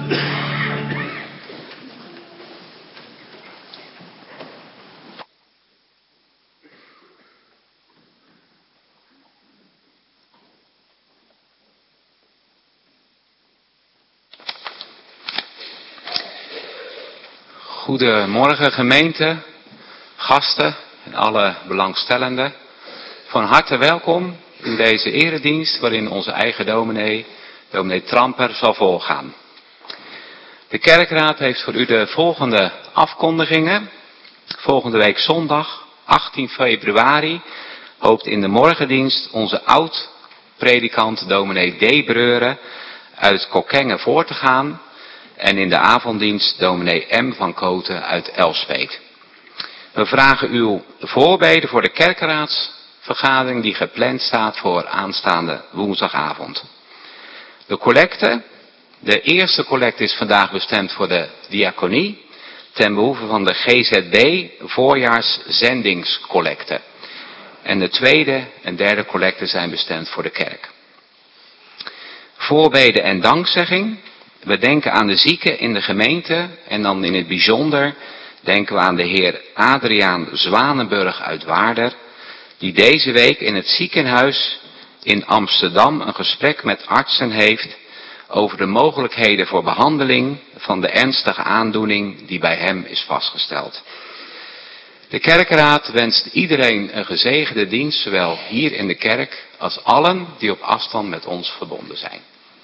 Goedemorgen gemeente, gasten en alle belangstellenden. Van harte welkom in deze eredienst waarin onze eigen dominee Tramper, zal voorgaan. De kerkraad heeft voor u de volgende afkondigingen. Volgende week zondag 18 februari hoopt in de morgendienst onze oud-predikant dominee D. Breuren uit Kockengen voor te gaan. En in de avonddienst dominee M. van Koten uit Elspeet. We vragen uw voorbeden voor de kerkraadsvergadering die gepland staat voor aanstaande woensdagavond. De collecte. De eerste collecte is vandaag bestemd voor de diaconie. Ten behoeve van de GZB voorjaarszendingscollecte. En de tweede en derde collecte zijn bestemd voor de kerk. Voorbeden en dankzegging. We denken aan de zieken in de gemeente en dan in het bijzonder denken we aan de heer Adriaan Zwanenburg uit Waarder, die deze week in het ziekenhuis in Amsterdam een gesprek met artsen heeft over de mogelijkheden voor behandeling van de ernstige aandoening die bij hem is vastgesteld. De kerkraad wenst iedereen een gezegende dienst, zowel hier in de kerk als allen die op afstand met ons verbonden zijn.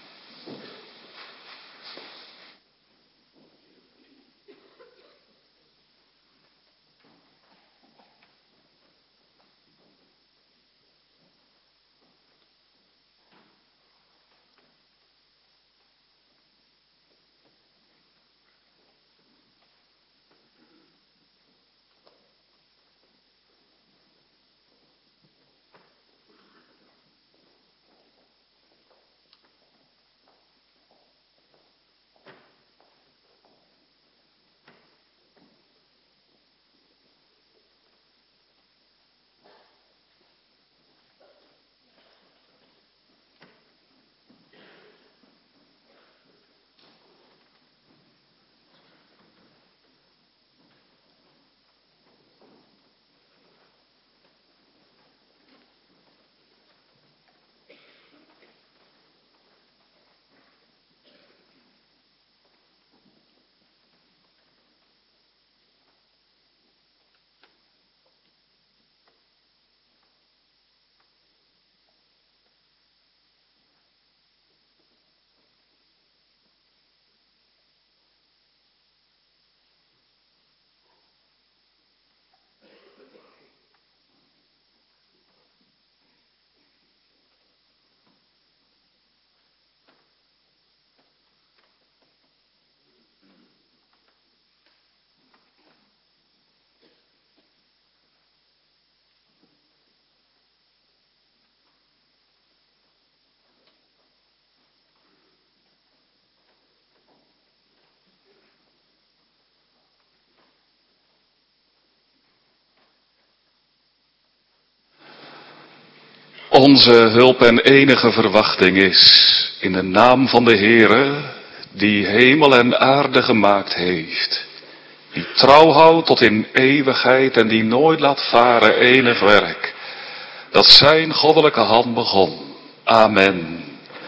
Onze hulp en enige verwachting is in de naam van de Heere, die hemel en aarde gemaakt heeft, die trouw houdt tot in eeuwigheid en die nooit laat varen enig werk, dat zijn goddelijke hand begon. Amen.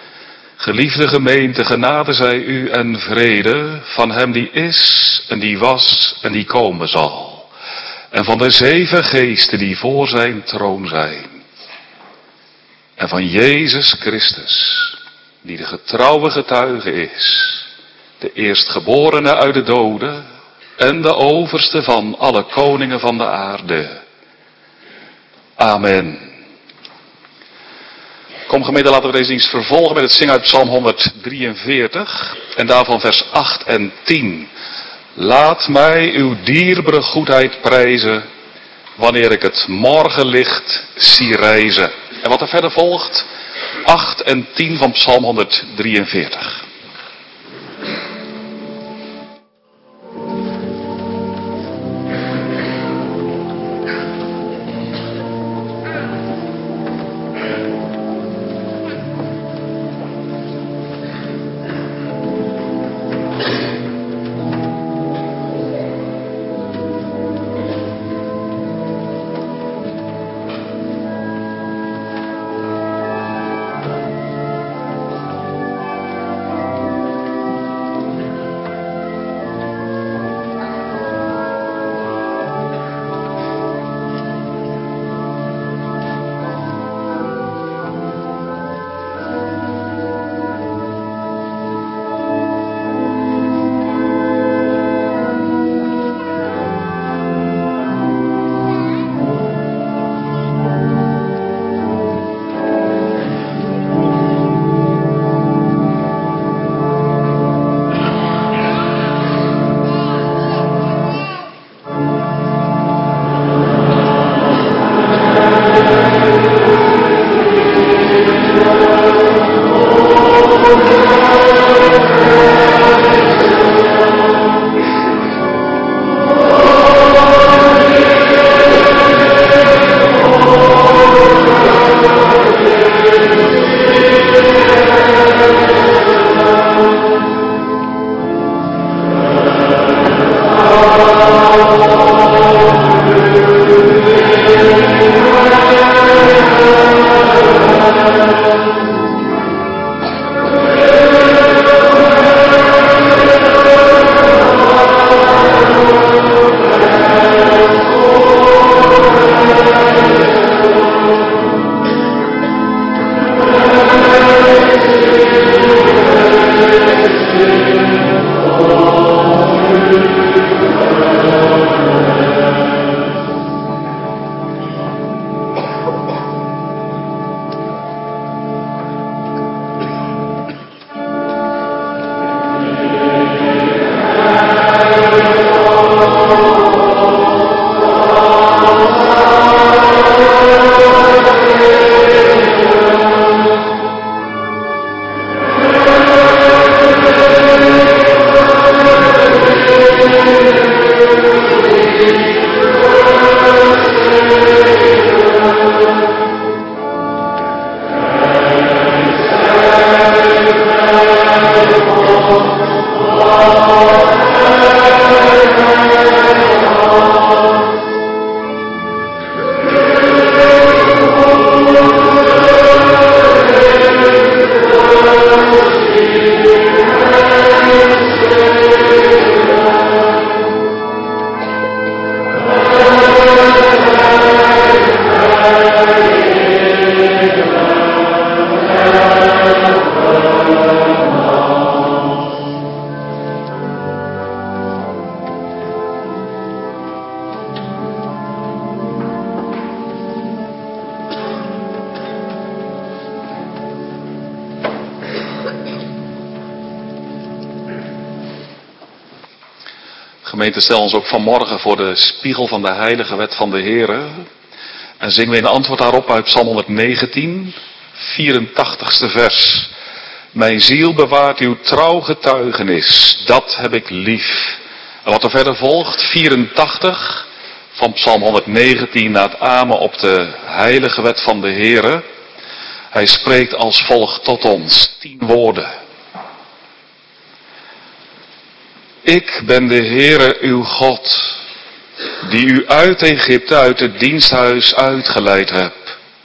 Geliefde gemeente, genade zij u en vrede van hem die is en die was en die komen zal, en van de 7 geesten die voor zijn troon zijn. En van Jezus Christus, die de getrouwe getuige is, de eerstgeborene uit de doden en de overste van alle koningen van de aarde. Amen. Kom gemeente, laten we deze dienst vervolgen met het zingen uit Psalm 143 en daarvan vers 8 en 10. Laat mij uw dierbare goedheid prijzen, wanneer ik het morgenlicht zie rijzen. En wat er verder volgt, 8 en 10 van Psalm 143. Gemeente, stel ons ook vanmorgen voor de spiegel van de heilige wet van de Heere. En zingen we in antwoord daarop uit Psalm 119, 84ste vers. Mijn ziel bewaart uw trouw getuigenis, dat heb ik lief. En wat er verder volgt, 84 van Psalm 119 na het amen op de heilige wet van de Heere. Hij spreekt als volgt tot ons, 10 woorden. Ik ben de Heere uw God, die u uit Egypte, uit het diensthuis uitgeleid heb.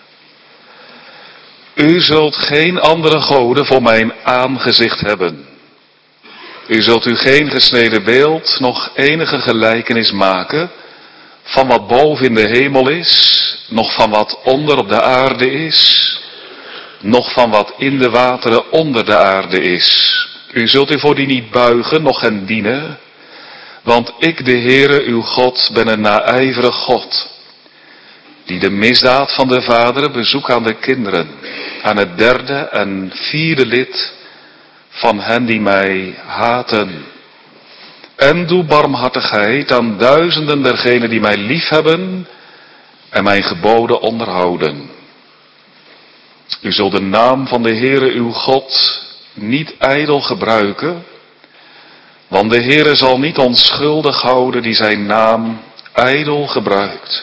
U zult geen andere goden voor mijn aangezicht hebben. U zult u geen gesneden beeld, nog enige gelijkenis maken van wat boven in de hemel is, nog van wat onder op de aarde is, nog van wat in de wateren onder de aarde is. U zult u voor die niet buigen, noch hen dienen, want ik, de Heere, uw God, ben een naijverig God, die de misdaad van de vaderen bezoekt aan de kinderen, aan het 3e en 4e lid van hen die mij haten. En doe barmhartigheid aan duizenden dergenen die mij liefhebben en mijn geboden onderhouden. U zult de naam van de Heere uw God niet ijdel gebruiken, want de Heere zal niet onschuldig houden die zijn naam ijdel gebruikt.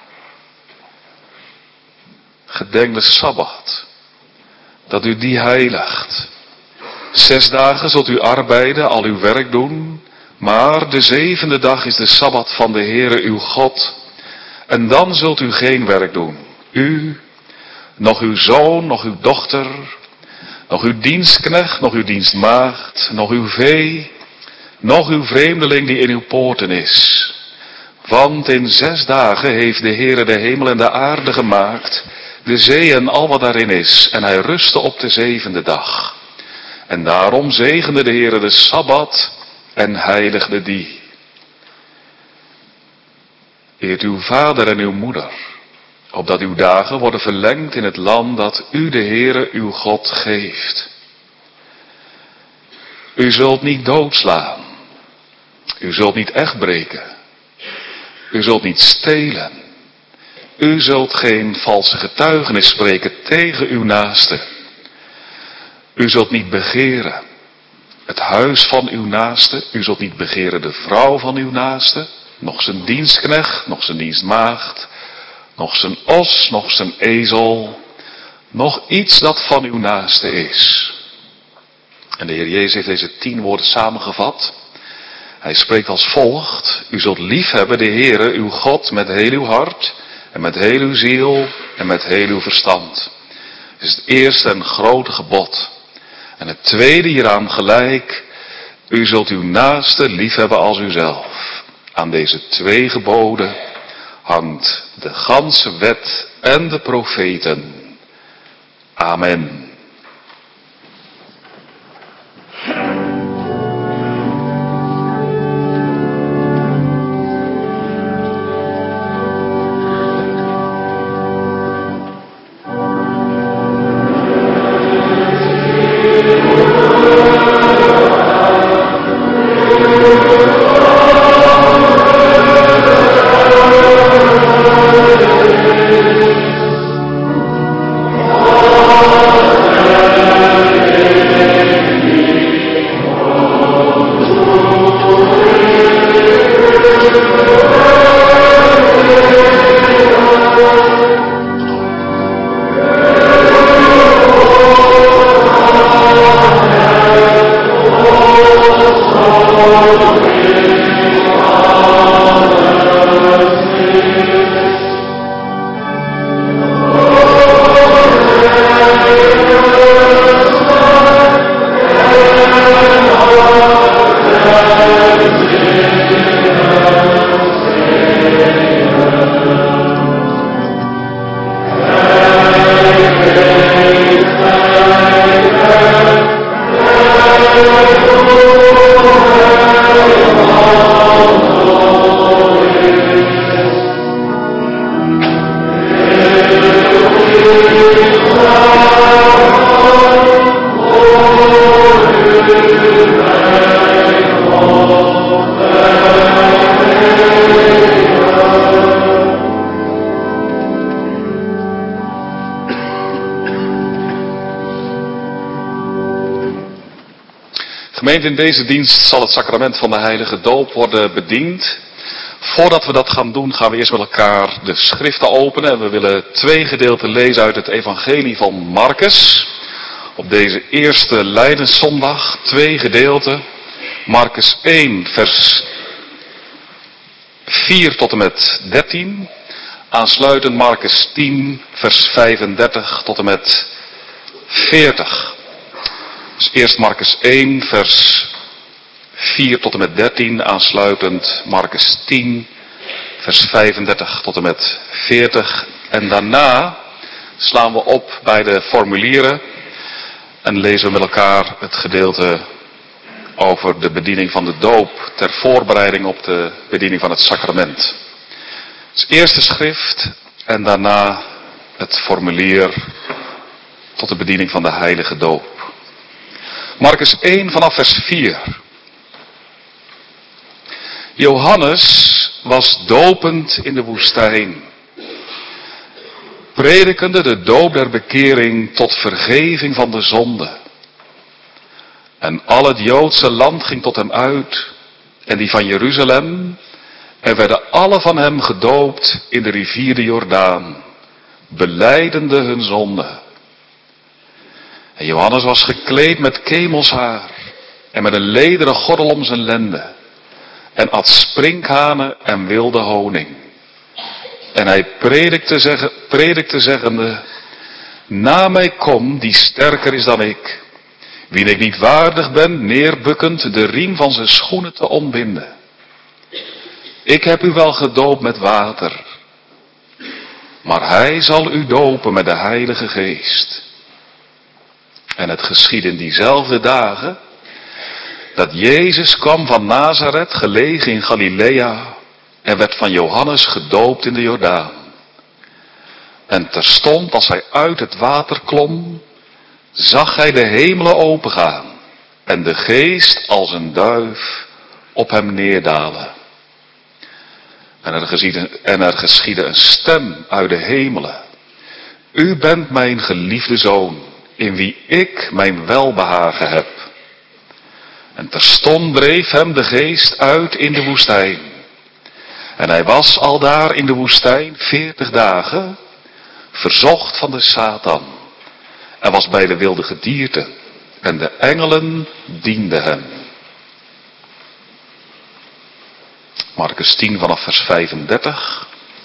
Gedenk de Sabbat, dat u die heiligt. 6 dagen zult u arbeiden, al uw werk doen, maar de 7e dag is de Sabbat van de Heere uw God, en dan zult u geen werk doen. U, nog uw zoon, nog uw dochter, nog uw dienstknecht, nog uw dienstmaagd, nog uw vee, nog uw vreemdeling die in uw poorten is. Want in 6 dagen heeft de Heere de hemel en de aarde gemaakt, de zee en al wat daarin is, en hij rustte op de 7e dag. En daarom zegende de Heere de Sabbat en heiligde die. Eert uw vader en uw moeder, opdat uw dagen worden verlengd in het land dat u, de Heere, uw God, geeft. U zult niet doodslaan. U zult niet echt breken. U zult niet stelen. U zult geen valse getuigenis spreken tegen uw naaste. U zult niet begeren het huis van uw naaste. U zult niet begeren de vrouw van uw naaste, nog zijn dienstknecht, nog zijn dienstmaagd, nog zijn os, nog zijn ezel, nog iets dat van uw naaste is. En de Heer Jezus heeft deze 10 woorden samengevat. Hij spreekt als volgt. U zult liefhebben de Heere, uw God, met heel uw hart en met heel uw ziel en met heel uw verstand. Het is het eerste en grote gebod. En het tweede hieraan gelijk. U zult uw naaste liefhebben als uzelf. Aan deze 2 geboden hangt de ganse wet en de profeten. Amen. Gemeente, in deze dienst zal het sacrament van de heilige doop worden bediend. Voordat we dat gaan doen, gaan we eerst met elkaar de schriften openen. En we willen 2 gedeelten lezen uit het evangelie van Marcus. Op deze eerste Lijdenszondag 2 gedeelten. Marcus 1 vers 4 tot en met 13. Aansluitend Marcus 10 vers 35 tot en met 40. Dus eerst Marcus 1 vers 4 tot en met 13. Aansluitend Marcus 10 vers 35 tot en met 40. En daarna slaan we op bij de formulieren. En lezen we met elkaar het gedeelte over de bediening van de doop. Ter voorbereiding op de bediening van het sacrament. Dus eerst de schrift en daarna het formulier tot de bediening van de heilige doop. Marcus 1 vanaf vers 4. Johannes was dopend in de woestijn, predikende de doop der bekering tot vergeving van de zonde. En al het Joodse land ging tot hem uit, en die van Jeruzalem, en werden alle van hem gedoopt in de rivier de Jordaan, belijdende hun zonde. En Johannes was gekleed met kemelshaar, en met een lederen gordel om zijn lenden, en at sprinkhanen en wilde honing. En hij predikte zeggende, na mij kom die sterker is dan ik, wien ik niet waardig ben neerbukkend de riem van zijn schoenen te ontbinden. Ik heb u wel gedoopt met water, maar hij zal u dopen met de Heilige Geest. En het geschiedde in diezelfde dagen, dat Jezus kwam van Nazareth, gelegen in Galilea, en werd van Johannes gedoopt in de Jordaan. En terstond als hij uit het water klom, zag hij de hemelen opengaan, en de Geest als een duif op hem neerdalen. En er geschiedde een stem uit de hemelen. U bent mijn geliefde zoon, in wie ik mijn welbehagen heb. En terstond dreef hem de Geest uit in de woestijn. En hij was aldaar in de woestijn 40 dagen, verzocht van de Satan. En was bij de wilde gedierte. En de engelen dienden hem. Marcus 10 vanaf vers 35.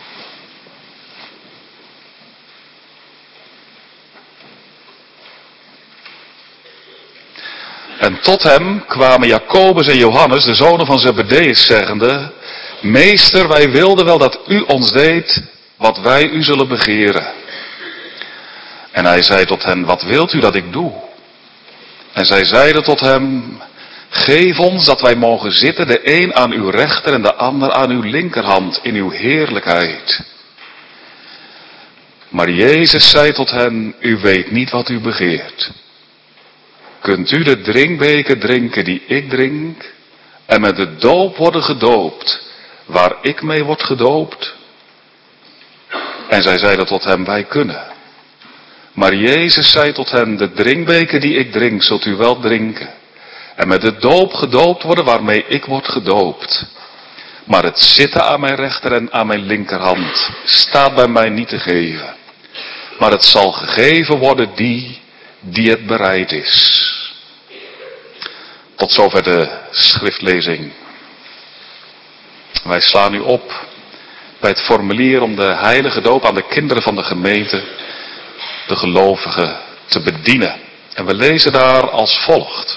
En tot hem kwamen Jacobus en Johannes, de zonen van Zebedeus, zeggende, Meester, wij wilden wel dat u ons deed wat wij u zullen begeren. En hij zei tot hen, wat wilt u dat ik doe? En zij zeiden tot hem, geef ons dat wij mogen zitten, de een aan uw rechter en de ander aan uw linkerhand in uw heerlijkheid. Maar Jezus zei tot hen, u weet niet wat u begeert. Kunt u de drinkbeker drinken die ik drink, en met de doop worden gedoopt, waar ik mee word gedoopt? En zij zeiden tot hem, wij kunnen. Maar Jezus zei tot hen, de drinkbeker die ik drink, zult u wel drinken, en met de doop gedoopt worden waarmee ik word gedoopt. Maar het zitten aan mijn rechter en aan mijn linkerhand staat bij mij niet te geven. Maar het zal gegeven worden die het bereid is. Tot zover de schriftlezing. Wij slaan nu op bij het formulier om de heilige doop aan de kinderen van de gemeente, de gelovigen, te bedienen. En we lezen daar als volgt.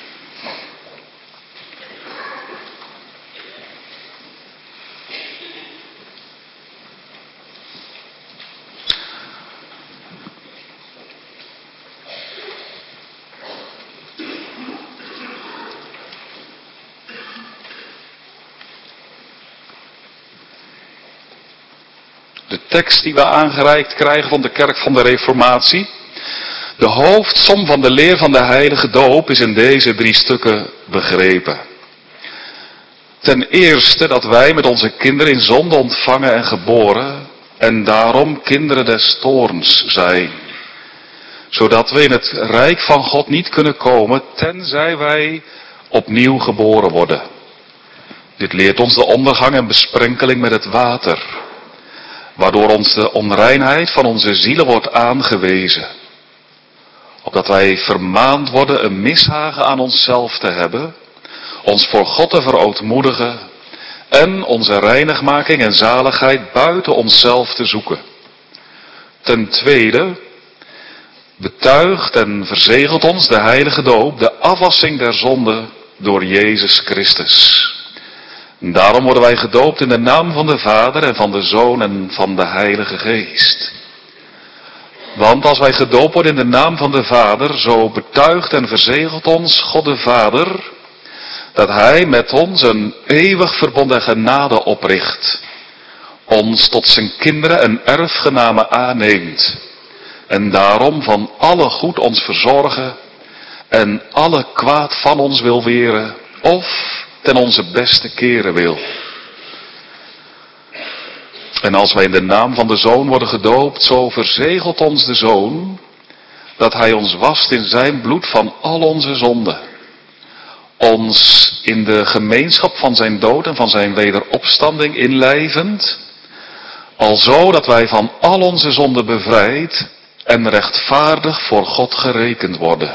De tekst die we aangereikt krijgen van de kerk van de Reformatie. De hoofdsom van de leer van de heilige doop is in deze 3 stukken begrepen. Ten eerste dat wij met onze kinderen in zonde ontvangen en geboren en daarom kinderen des toorns zijn. zodat we in het rijk van God niet kunnen komen, tenzij wij opnieuw geboren worden. Dit leert ons de ondergang en besprenkeling met het water, waardoor ons de onreinheid van onze zielen wordt aangewezen. Opdat wij vermaand worden een mishagen aan onszelf te hebben, ons voor God te verootmoedigen en onze reinigmaking en zaligheid buiten onszelf te zoeken. Ten tweede betuigt en verzegelt ons de heilige doop, de afwassing der zonde door Jezus Christus. En daarom worden wij gedoopt in de naam van de Vader en van de Zoon en van de Heilige Geest. Want als wij gedoopt worden in de naam van de Vader, zo betuigt en verzegelt ons God de Vader, dat Hij met ons een eeuwig verbond en genade opricht, ons tot zijn kinderen en erfgenamen aanneemt, en daarom van alle goed ons verzorgen en alle kwaad van ons wil weren, of ten onze beste keren wil. En als wij in de naam van de Zoon worden gedoopt, zo verzegelt ons de Zoon, dat Hij ons wast in zijn bloed van al onze zonden, ons in de gemeenschap van zijn dood en van zijn wederopstanding inlijvend, alzo dat wij van al onze zonden bevrijd en rechtvaardig voor God gerekend worden.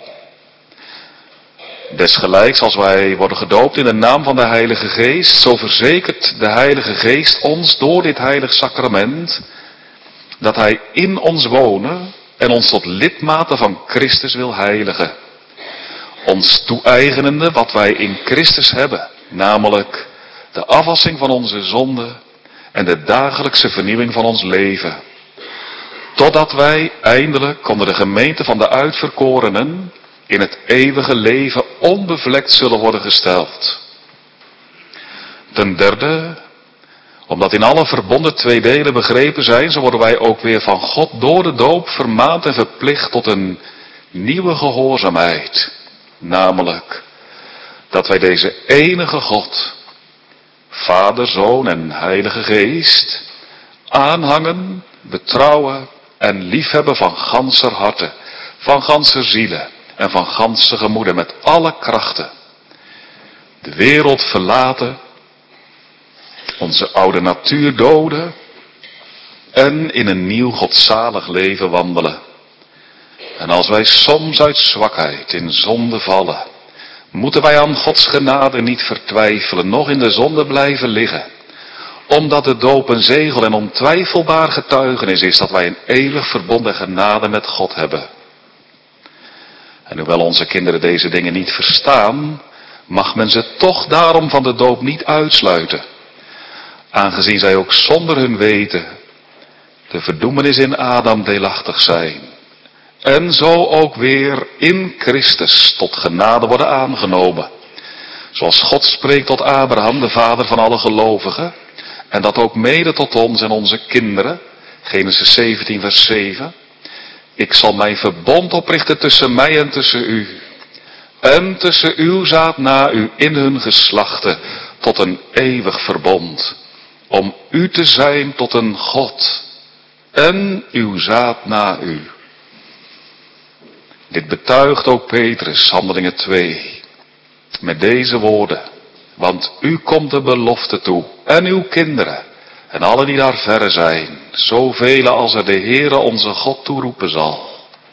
Desgelijks als wij worden gedoopt in de naam van de Heilige Geest, zo verzekert de Heilige Geest ons door dit heilig sacrament, dat Hij in ons wonen en ons tot lidmaten van Christus wil heiligen. Ons toe-eigenende wat wij in Christus hebben, namelijk de afwassing van onze zonden en de dagelijkse vernieuwing van ons leven. Totdat wij eindelijk onder de gemeente van de uitverkorenen in het eeuwige leven onbevlekt zullen worden gesteld. Ten derde, omdat in alle verbonden twee delen begrepen zijn, zo worden wij ook weer van God door de doop vermaand en verplicht tot een nieuwe gehoorzaamheid. Namelijk, dat wij deze enige God, Vader, Zoon en Heilige Geest, aanhangen, betrouwen en liefhebben van ganser harte, van ganser zielen en van ganse gemoeden met alle krachten. De wereld verlaten, onze oude natuur doden en in een nieuw godzalig leven wandelen. En als wij soms uit zwakheid in zonde vallen, moeten wij aan Gods genade niet vertwijfelen, nog in de zonde blijven liggen. Omdat de doop een zegel en ontwijfelbaar getuigenis is dat wij een eeuwig verbond en genade met God hebben. En hoewel onze kinderen deze dingen niet verstaan, mag men ze toch daarom van de doop niet uitsluiten. Aangezien zij ook zonder hun weten de verdoemenis in Adam deelachtig zijn. En zo ook weer in Christus tot genade worden aangenomen. Zoals God spreekt tot Abraham, de vader van alle gelovigen. En dat ook mede tot ons en onze kinderen. Genesis 17 vers 7. Ik zal mijn verbond oprichten tussen mij en tussen u. En tussen uw zaad na u in hun geslachten tot een eeuwig verbond. Om u te zijn tot een God. En uw zaad na u. Dit betuigt ook Petrus, Handelingen 2, met deze woorden. Want u komt de belofte toe, en uw kinderen, en alle die daar verre zijn, zoveel als er de Heere onze God toeroepen zal.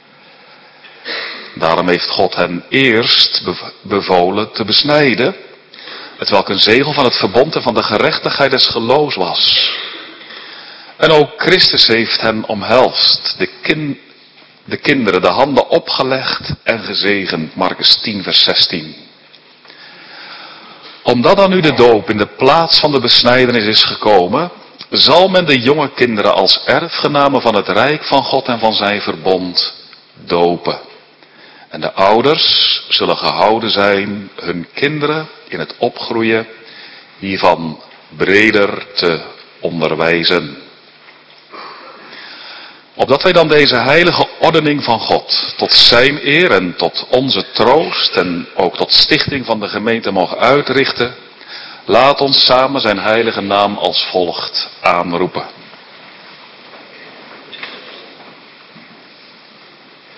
Daarom heeft God hen eerst bevolen te besnijden, hetwelk een zegel van het verbond en van de gerechtigheid des geloofs was. En ook Christus heeft hen omhelst, de kinderen de handen opgelegd en gezegend, Markus 10 vers 16. Omdat dan nu de doop in de plaats van de besnijdenis is gekomen, zal men de jonge kinderen als erfgenamen van het rijk van God en van zijn verbond dopen. En de ouders zullen gehouden zijn hun kinderen in het opgroeien hiervan breder te onderwijzen. Opdat wij dan deze heilige ordening van God tot zijn eer en tot onze troost en ook tot stichting van de gemeente mogen uitrichten, laat ons samen zijn heilige naam als volgt aanroepen.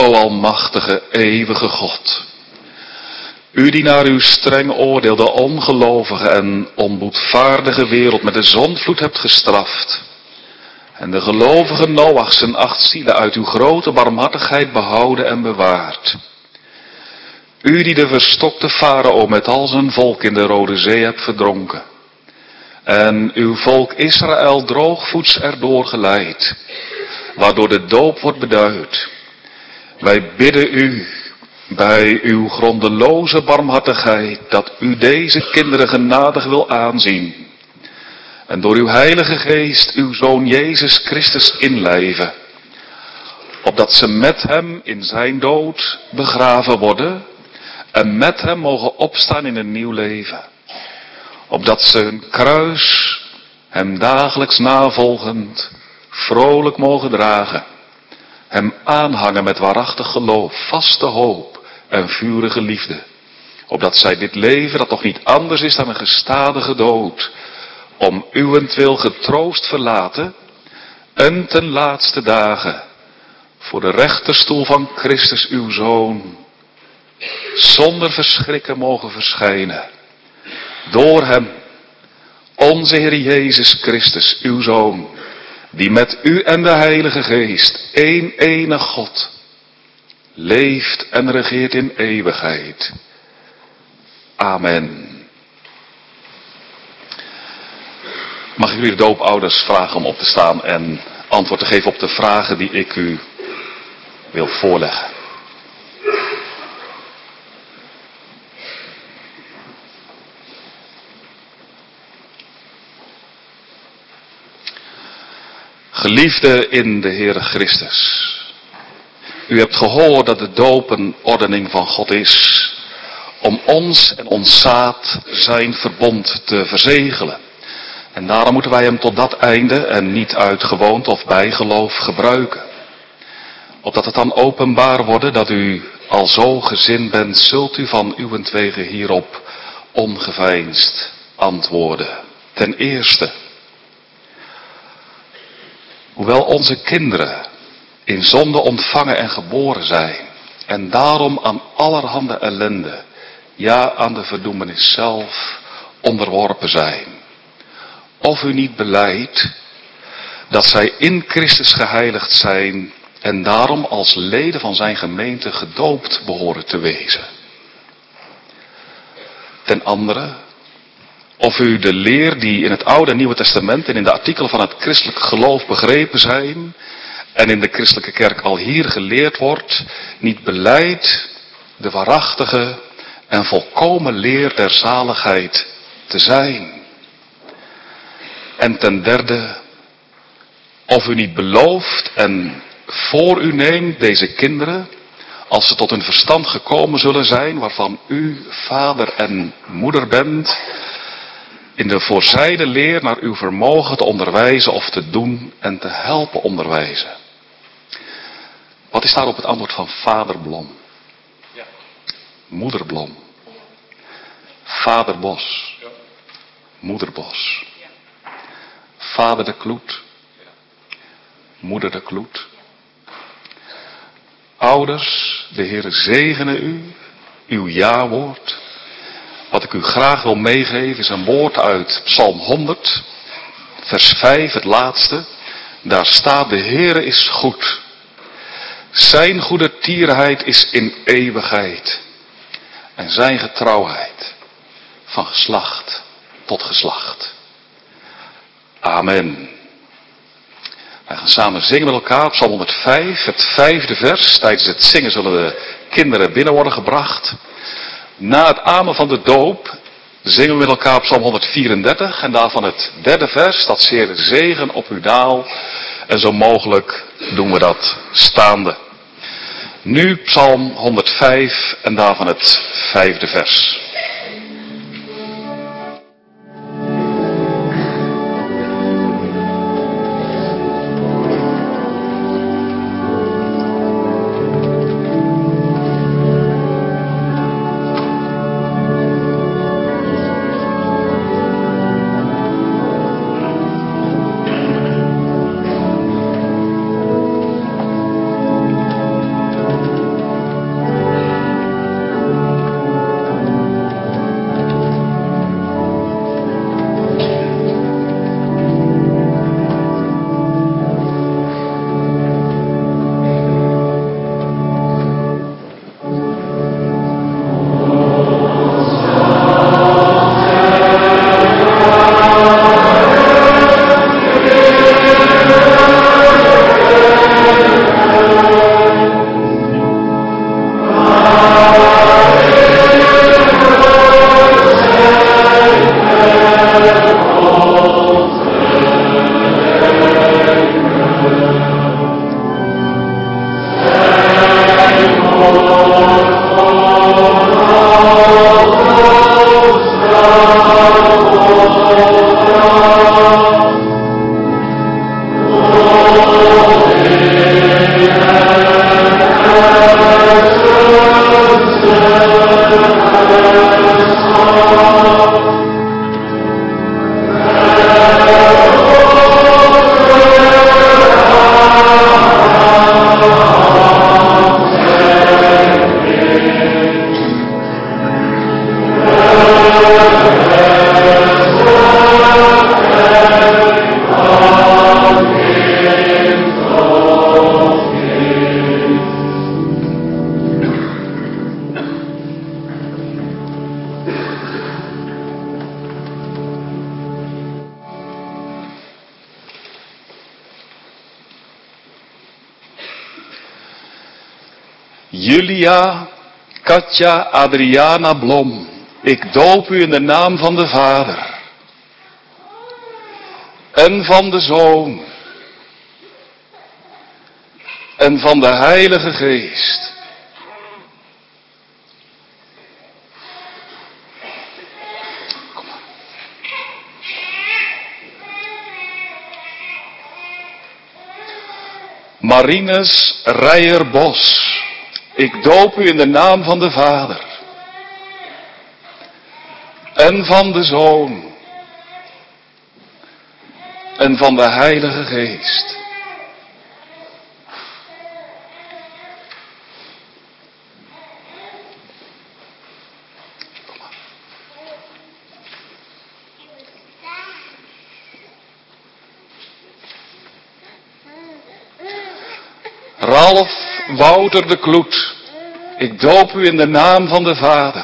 o almachtige, eeuwige God. U die naar uw streng oordeel de ongelovige en onboedvaardige wereld met de zondvloed hebt gestraft. En de gelovige Noach zijn 8 zielen uit uw grote barmhartigheid behouden en bewaard. U die de verstokte farao met al zijn volk in de Rode Zee hebt verdronken. En uw volk Israël droogvoets erdoor geleid, waardoor de doop wordt beduid. Wij bidden u bij uw grondeloze barmhartigheid dat u deze kinderen genadig wil aanzien. En door uw heilige geest uw Zoon Jezus Christus inlijven. Opdat ze met hem in zijn dood begraven worden en met hem mogen opstaan in een nieuw leven. Opdat ze hun kruis, hem dagelijks navolgend, vrolijk mogen dragen. Hem aanhangen met waarachtig geloof, vaste hoop en vurige liefde. Opdat zij dit leven, dat toch niet anders is dan een gestadige dood, om uwentwil getroost verlaten en ten laatste dagen voor de rechterstoel van Christus uw Zoon zonder verschrikken mogen verschijnen. Door hem, onze Heer Jezus Christus, uw Zoon, die met u en de Heilige Geest, één enig God, leeft en regeert in eeuwigheid. Amen. Mag ik jullie de doopouders vragen om op te staan en antwoord te geven op de vragen die ik u wil voorleggen. Geliefde in de Heere Christus, u hebt gehoord dat de doop een ordening van God is, om ons en ons zaad zijn verbond te verzegelen. En daarom moeten wij hem tot dat einde en niet uit gewoonte of bijgeloof gebruiken. Opdat het dan openbaar wordt dat u al zo gezind bent, zult u van uwentwege hierop ongeveinsd antwoorden. Ten eerste, hoewel onze kinderen in zonde ontvangen en geboren zijn en daarom aan allerhande ellende, ja aan de verdoemenis zelf onderworpen zijn, of u niet belijdt dat zij in Christus geheiligd zijn en daarom als leden van zijn gemeente gedoopt behoren te wezen. Ten andere, of u de leer die in het Oude en Nieuwe Testament en in de artikelen van het christelijk geloof begrepen zijn en in de christelijke kerk al hier geleerd wordt, niet belijdt de waarachtige en volkomen leer der zaligheid te zijn. En ten derde, of u niet belooft en voor u neemt deze kinderen, als ze tot hun verstand gekomen zullen zijn, waarvan u vader en moeder bent, in de voorzijde leer naar uw vermogen te onderwijzen of te doen en te helpen onderwijzen. Wat is daarop het antwoord van vader Blom? Ja. Moeder Blom. Vader Bos. Ja. Moeder Bos. Ja. Vader de Kloet. Ja. Moeder de Kloet. Ouders, de Heere zegene u, uw ja-woord. Wat ik u graag wil meegeven is een woord uit Psalm 100, vers 5, het laatste. Daar staat: de Heere is goed. Zijn goedertierenheid is in eeuwigheid. En zijn getrouwheid van geslacht tot geslacht. Amen. Wij gaan samen zingen met elkaar, Psalm 105, het 5e vers. Tijdens het zingen zullen de kinderen binnen worden gebracht. Na het amen van de doop zingen we met elkaar Psalm 134 en daarvan het 3e vers, dat zeer de zegen op uw daal. En zo mogelijk doen we dat staande. Nu Psalm 105 en daarvan het 5e vers. Julia, Katja, Adriana Blom, ik doop u in de naam van de Vader en van de Zoon en van de Heilige Geest. Marinus Rijer-Bos, ik doop u in de naam van de Vader en van de Zoon en van de Heilige Geest. Ralf Wouter de Kloet, ik doop u in de naam van de Vader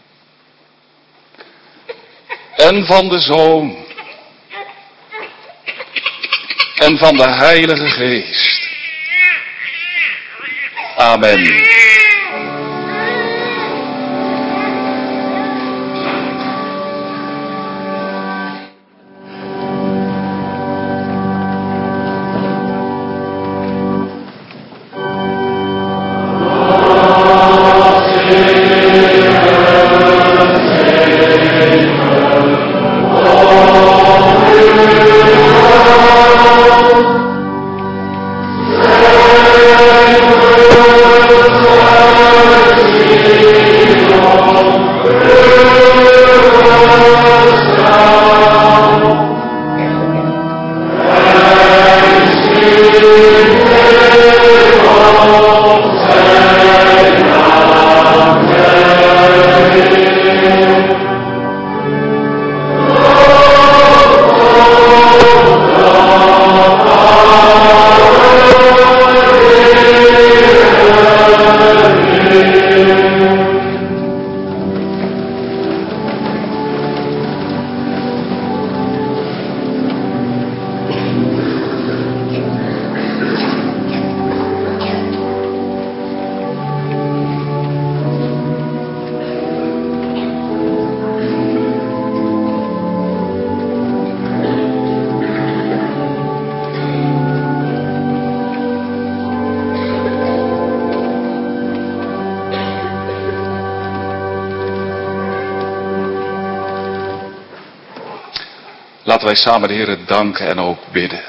en van de Zoon en van de Heilige Geest. Amen. Laten wij samen de Heer danken en ook bidden.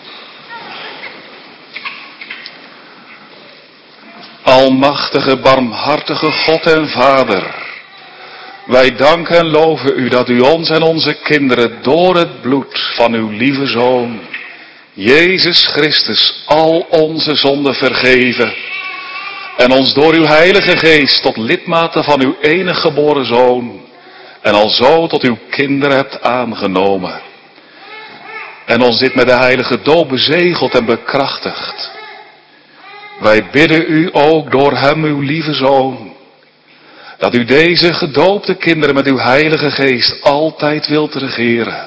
Almachtige, barmhartige God en Vader, wij danken en loven u dat u ons en onze kinderen door het bloed van uw lieve Zoon, Jezus Christus, al onze zonden vergeven en ons door uw Heilige Geest tot lidmaten van uw enige geboren Zoon en alzo tot uw kinderen hebt aangenomen. En ons dit met de heilige doop bezegeld en bekrachtigd. Wij bidden u ook door hem, uw lieve Zoon, dat u deze gedoopte kinderen met uw Heilige Geest altijd wilt regeren.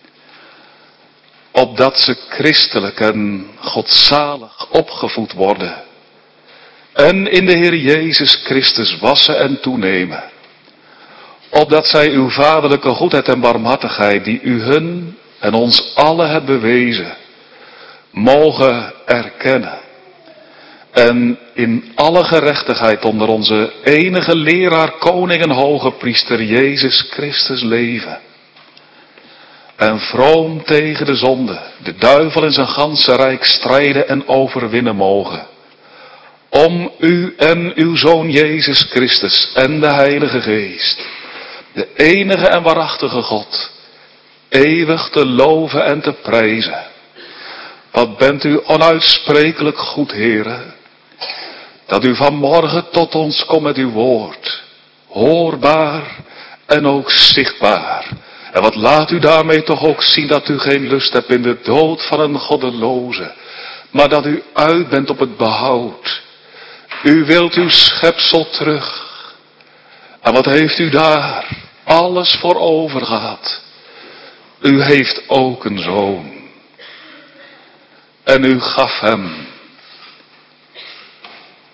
Opdat ze christelijk en godzalig opgevoed worden. En in de Heer Jezus Christus wassen en toenemen. Opdat zij uw vaderlijke goedheid en barmhartigheid, die u hun en ons allen hebt bewezen, mogen erkennen. En in alle gerechtigheid onder onze enige leraar, koning en hoge priester Jezus Christus leven. En vroom tegen de zonde, de duivel en zijn ganse rijk strijden en overwinnen mogen. Om u en uw Zoon Jezus Christus en de Heilige Geest, de enige en waarachtige God, eeuwig te loven en te prijzen. Wat bent u onuitsprekelijk goed, Heere, dat u vanmorgen tot ons komt met uw woord, hoorbaar en ook zichtbaar. En wat laat u daarmee toch ook zien dat u geen lust hebt in de dood van een goddeloze, maar dat u uit bent op het behoud. U wilt uw schepsel terug. En wat heeft u daar alles voor over gehad? U heeft ook een zoon. En u gaf hem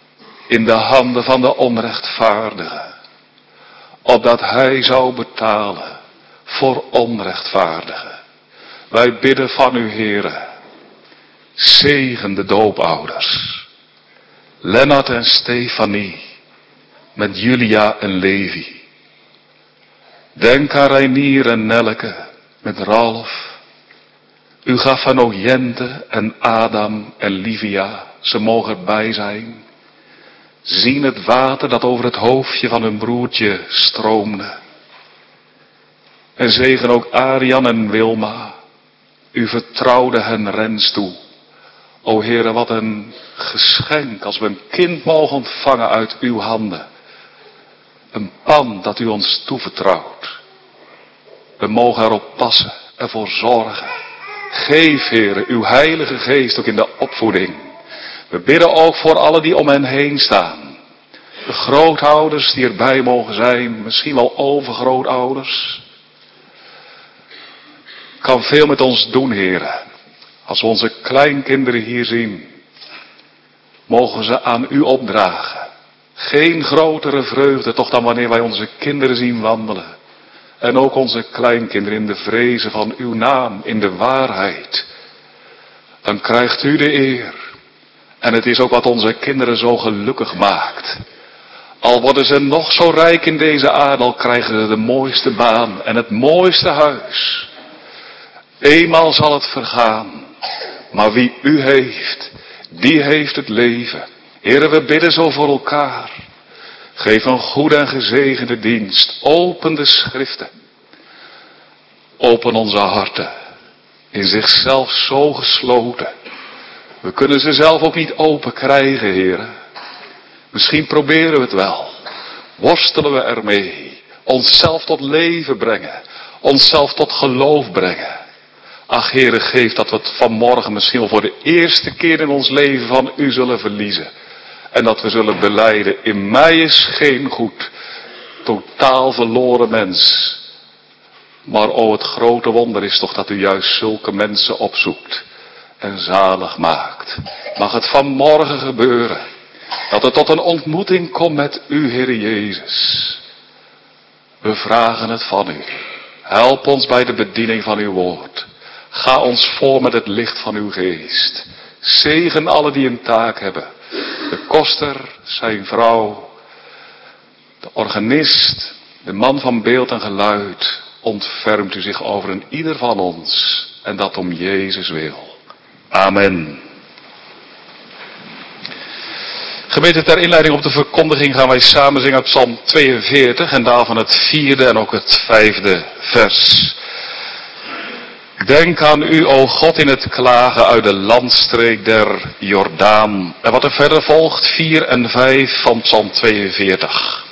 in de handen van de onrechtvaardige, opdat hij zou betalen voor onrechtvaardigen. Wij bidden van u, Heere, zegen de doopouders, Lennart en Stefanie, met Julia en Levi. Denk aan Reinier en Nelke, met Ralf. U gaf van ook Jente en Adam en Livia, ze mogen erbij zijn. Zien het water dat over het hoofdje van hun broertje stroomde. En zegen ook Arian en Wilma. U vertrouwde hen Rens toe. O Heere, wat een geschenk als we een kind mogen ontvangen uit uw handen. Een pan dat u ons toevertrouwt. We mogen erop passen, ervoor zorgen. Geef, Heere, uw heilige geest ook in de opvoeding. We bidden ook voor allen die om hen heen staan. De grootouders die erbij mogen zijn, misschien wel overgrootouders. Kan veel met ons doen, Heere. Als we onze kleinkinderen hier zien, mogen ze aan u opdragen. Geen grotere vreugde toch dan wanneer wij onze kinderen zien wandelen. En ook onze kleinkinderen in de vrezen van uw naam, in de waarheid. Dan krijgt u de eer. En het is ook wat onze kinderen zo gelukkig maakt. Al worden ze nog zo rijk in deze aarde, al krijgen ze de mooiste baan en het mooiste huis. Eenmaal zal het vergaan. Maar wie u heeft, die heeft het leven. Heere, we bidden zo voor elkaar. Geef een goede en gezegende dienst. Open de schriften. Open onze harten. In zichzelf zo gesloten. We kunnen ze zelf ook niet open krijgen, Heere. Misschien proberen we het wel. Worstelen we ermee. Onszelf tot leven brengen. Onszelf tot geloof brengen. Ach, Heere, geef dat we het vanmorgen misschien wel voor de eerste keer in ons leven van u zullen verliezen. En dat we zullen belijden, in mij is geen goed, totaal verloren mens. Maar o, het grote wonder is toch dat u juist zulke mensen opzoekt en zalig maakt. Mag het vanmorgen gebeuren, dat het tot een ontmoeting komt met u, Heere Jezus. We vragen het van u. Help ons bij de bediening van uw woord. Ga ons voor met het licht van uw geest. Zegen alle die een taak hebben. De koster, zijn vrouw, de organist, de man van beeld en geluid. Ontfermt u zich over een ieder van ons. En dat om Jezus wil. Amen. Gemeente, ter inleiding op de verkondiging gaan wij samen zingen uit Psalm 42 en daarvan het 4e en ook het 5e vers. Denk aan u, o God, in het klagen uit de landstreek der Jordaan. En wat er verder volgt, 4 en 5 van Psalm 42.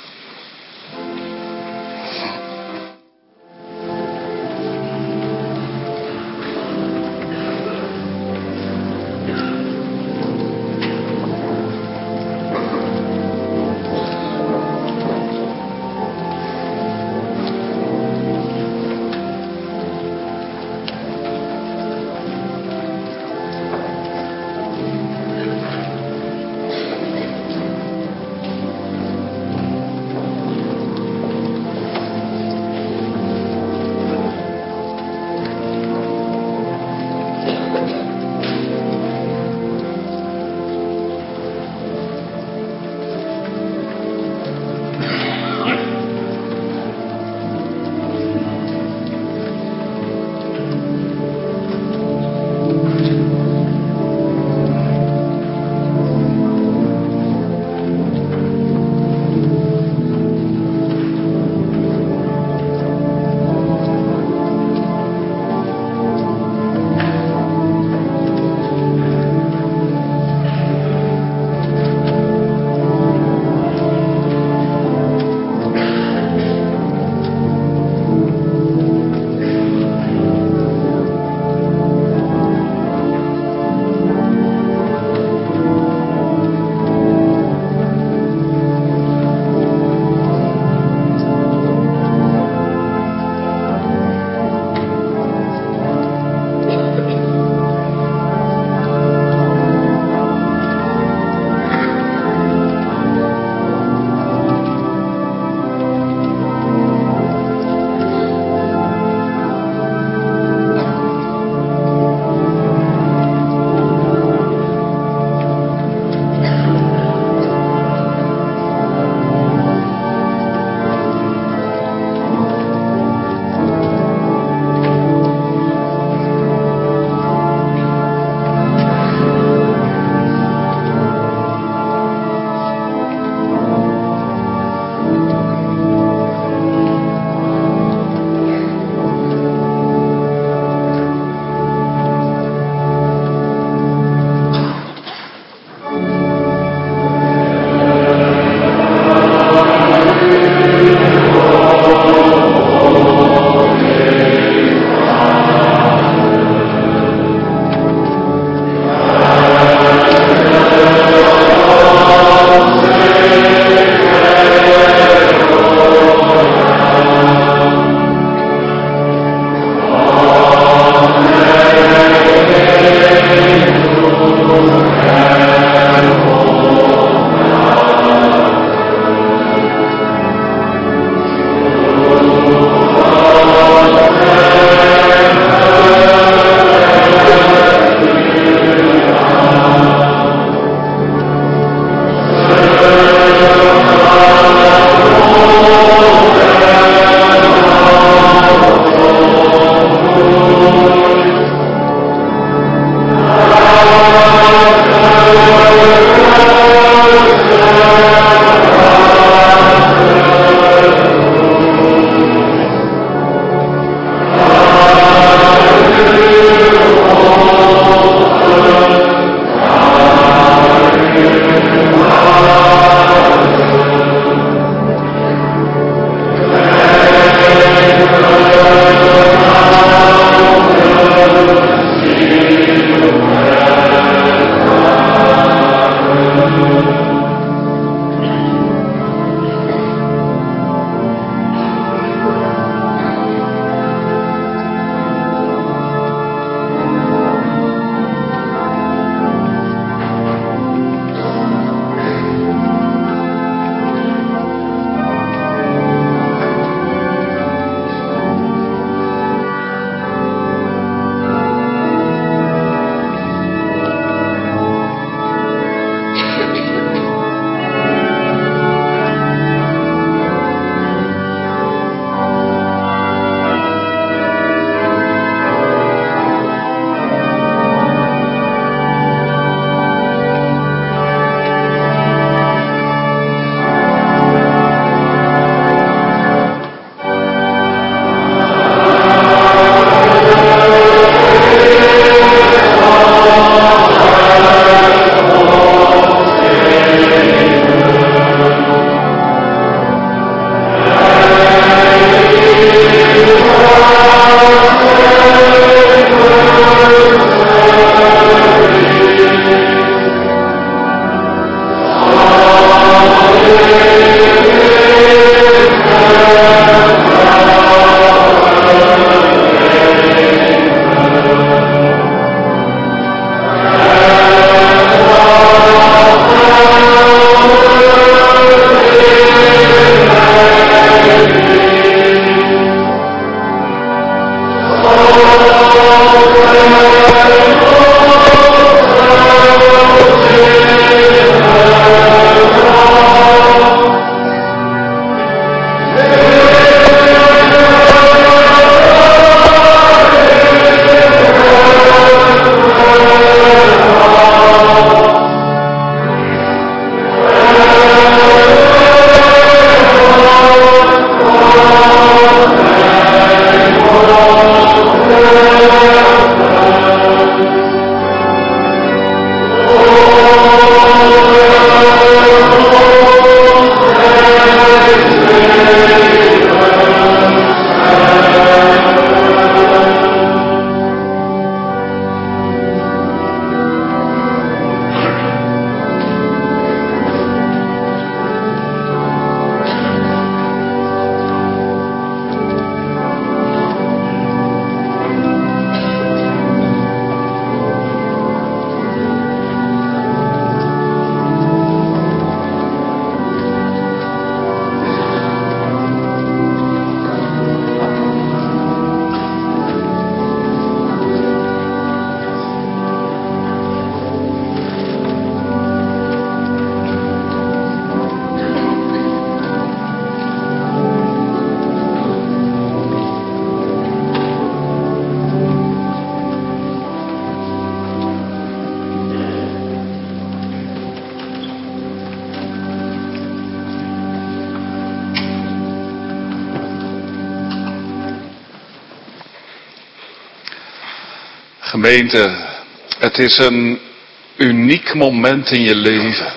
Gemeente, het is een uniek moment in je leven.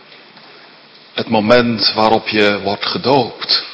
Het moment waarop je wordt gedoopt.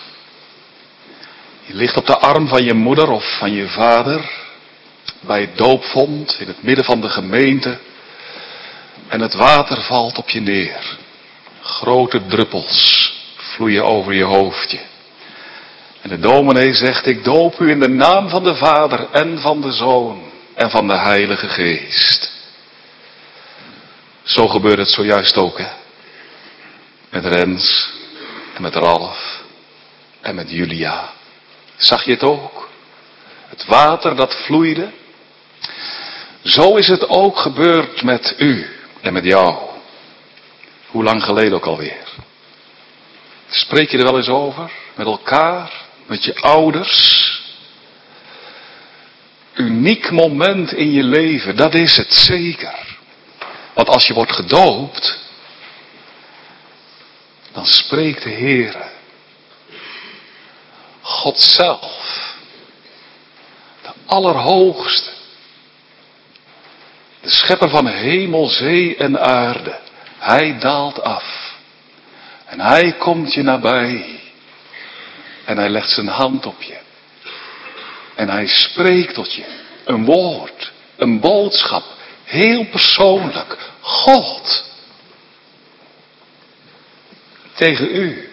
Je ligt op de arm van je moeder of van je vader, bij het doopvont in het midden van de gemeente. En het water valt op je neer. Grote druppels vloeien over je hoofdje. En de dominee zegt, ik doop u in de naam van de Vader en van de Zoon en van de Heilige Geest. 's Zo gebeurde het zojuist ook, hè. Met Rens en met Ralf en met Julia. Zag je het ook? Het water dat vloeide. Zo is het ook gebeurd met u en met jou. Hoe lang geleden ook alweer. Spreek je er wel eens over? Met elkaar? Met je ouders? Uniek moment in je leven, dat is het zeker. Want als je wordt gedoopt, dan spreekt de Heere. God zelf. De Allerhoogste. De schepper van hemel, zee en aarde. Hij daalt af. En hij komt je nabij. En hij legt zijn hand op je. En hij spreekt tot je. Een woord. Een boodschap. Heel persoonlijk. God. Tegen u.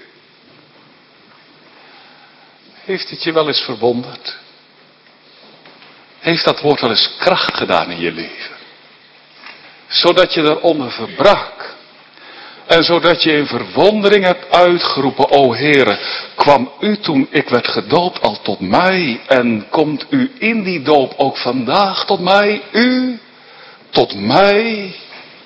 Heeft het je wel eens verwonderd? Heeft dat woord wel eens kracht gedaan in je leven? Zodat je eronder verbrak. En zodat je in verwondering hebt uitgeroepen, o Heere, kwam u toen ik werd gedoopt al tot mij? En komt u in die doop ook vandaag tot mij? U tot mij?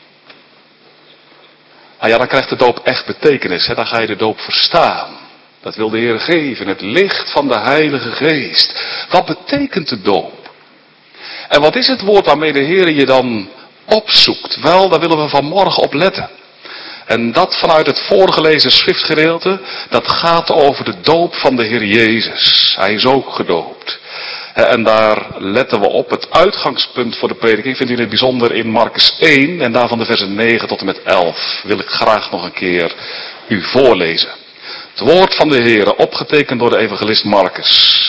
Nou ja, dan krijgt de doop echt betekenis. Hè? Dan ga je de doop verstaan. Dat wil de Heer geven. Het licht van de Heilige Geest. Wat betekent de doop? En wat is het woord waarmee de Heer je dan opzoekt? Wel, daar willen we vanmorgen op letten. En dat vanuit het voorgelezen schriftgedeelte, dat gaat over de doop van de Heer Jezus. Hij is ook gedoopt. En daar letten we op. Het uitgangspunt voor de prediking vindt u in het bijzonder in Markus 1 en daarvan de versen 9 tot en met 11. Wil ik graag nog een keer u voorlezen. Het woord van de Heer, opgetekend door de evangelist Markus.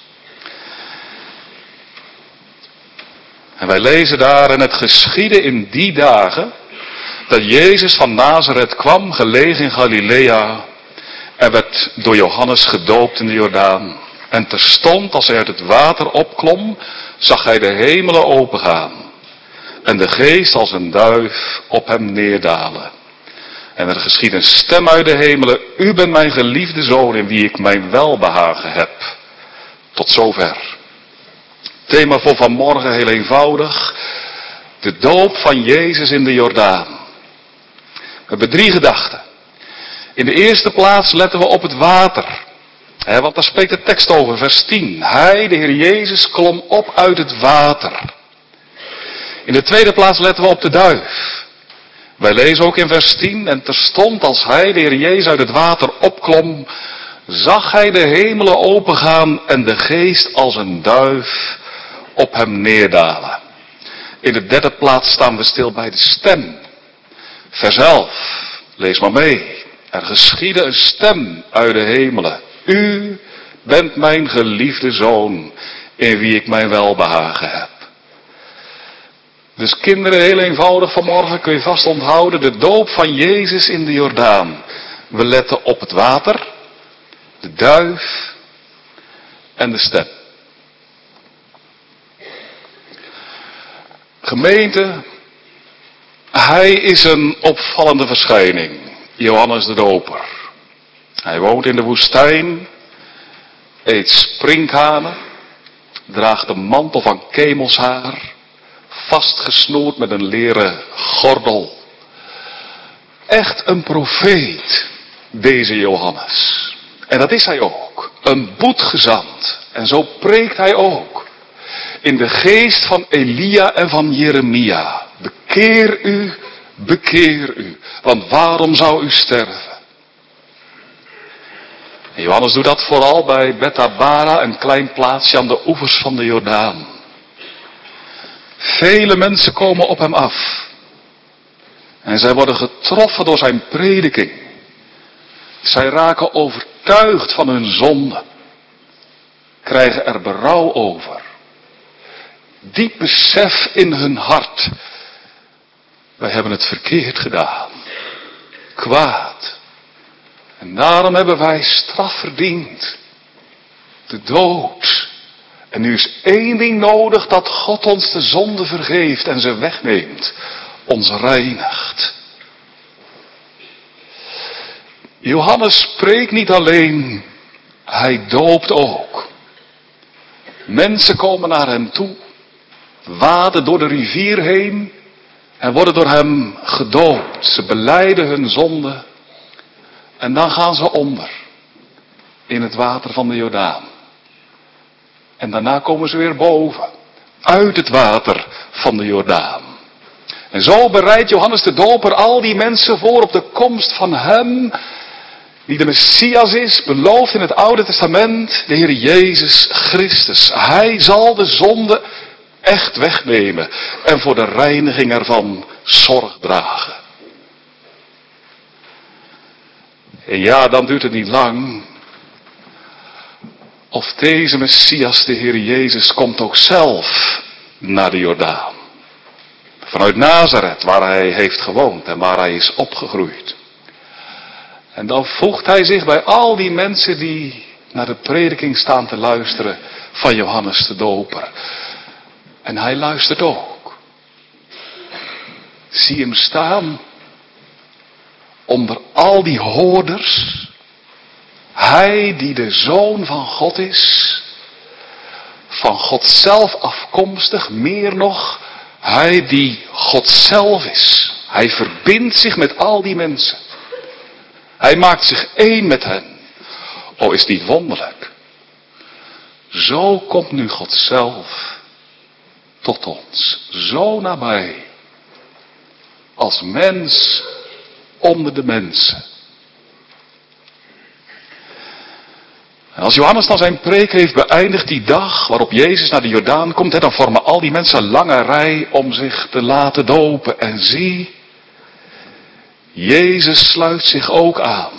En wij lezen daar, en het geschiedde in die dagen dat Jezus van Nazareth kwam, gelegen in Galilea, en werd door Johannes gedoopt in de Jordaan. En terstond, als hij uit het water opklom, zag hij de hemelen opengaan. En de geest als een duif op hem neerdalen. En er geschiedde een stem uit de hemelen: U bent mijn geliefde zoon, in wie ik mijn welbehagen heb. Tot zover. Thema voor vanmorgen heel eenvoudig. De doop van Jezus in de Jordaan. We hebben 3 gedachten. In de eerste plaats letten we op het water. Want daar spreekt de tekst over, vers 10. Hij, de Heer Jezus, klom op uit het water. In de tweede plaats letten we op de duif. Wij lezen ook in vers 10. En terstond als hij, de Heer Jezus, uit het water opklom, zag hij de hemelen opengaan en de geest als een duif op hem neerdalen. In de derde plaats staan we stil bij de stem. Vers 11. Lees maar mee. Er geschiedde een stem uit de hemelen. U bent mijn geliefde zoon, in wie ik mijn welbehagen heb. Dus kinderen, heel eenvoudig vanmorgen kun je vast onthouden. De doop van Jezus in de Jordaan. We letten op het water, de duif en de stem. Gemeente, hij is een opvallende verschijning. Johannes de Doper. Hij woont in de woestijn, eet sprinkhanen, draagt een mantel van kemelshaar, vastgesnoerd met een leren gordel. Echt een profeet, deze Johannes. En dat is hij ook. Een boetgezant. En zo preekt hij ook. In de geest van Elia en van Jeremia. Bekeer u. Want waarom zou u sterven? En Johannes doet dat vooral bij Bethabara, een klein plaatsje aan de oevers van de Jordaan. Vele mensen komen op hem af. En zij worden getroffen door zijn prediking. Zij raken overtuigd van hun zonde. Krijgen er berouw over. Diep besef in hun hart. Wij hebben het verkeerd gedaan. Kwaad. En daarom hebben wij straf verdiend. De dood. En nu is 1 ding nodig, dat God ons de zonde vergeeft en ze wegneemt. ons reinigt. Johannes spreekt niet alleen, hij doopt ook. Mensen komen naar hem toe, waden door de rivier heen en worden door hem gedoopt. Ze belijden hun zonde en dan gaan ze onder in het water van de Jordaan. En daarna komen ze weer boven, uit het water van de Jordaan. En zo bereidt Johannes de Doper al die mensen voor op de komst van hem, die de Messias is, beloofd in het Oude Testament, de Heer Jezus Christus. Hij zal de zonde echt wegnemen en voor de reiniging ervan zorg dragen. En ja, dan duurt het niet lang of deze Messias, de Heer Jezus, komt ook zelf naar de Jordaan. Vanuit Nazareth, waar hij heeft gewoond en waar hij is opgegroeid. En dan voegt hij zich bij al die mensen die naar de prediking staan te luisteren van Johannes de Doper. En hij luistert ook. Zie hem staan onder al die hoorders. Hij die de Zoon van God is, van God zelf afkomstig, meer nog, hij die God zelf is. Hij verbindt zich met al die mensen. Hij maakt zich één met hen. Oh, is niet wonderlijk. Zo komt nu God zelf tot ons. Zo nabij. Als mens onder de mensen. En als Johannes dan zijn preek heeft beëindigd, die dag waarop Jezus naar de Jordaan komt, dan vormen al die mensen een lange rij om zich te laten dopen. En zie, Jezus sluit zich ook aan.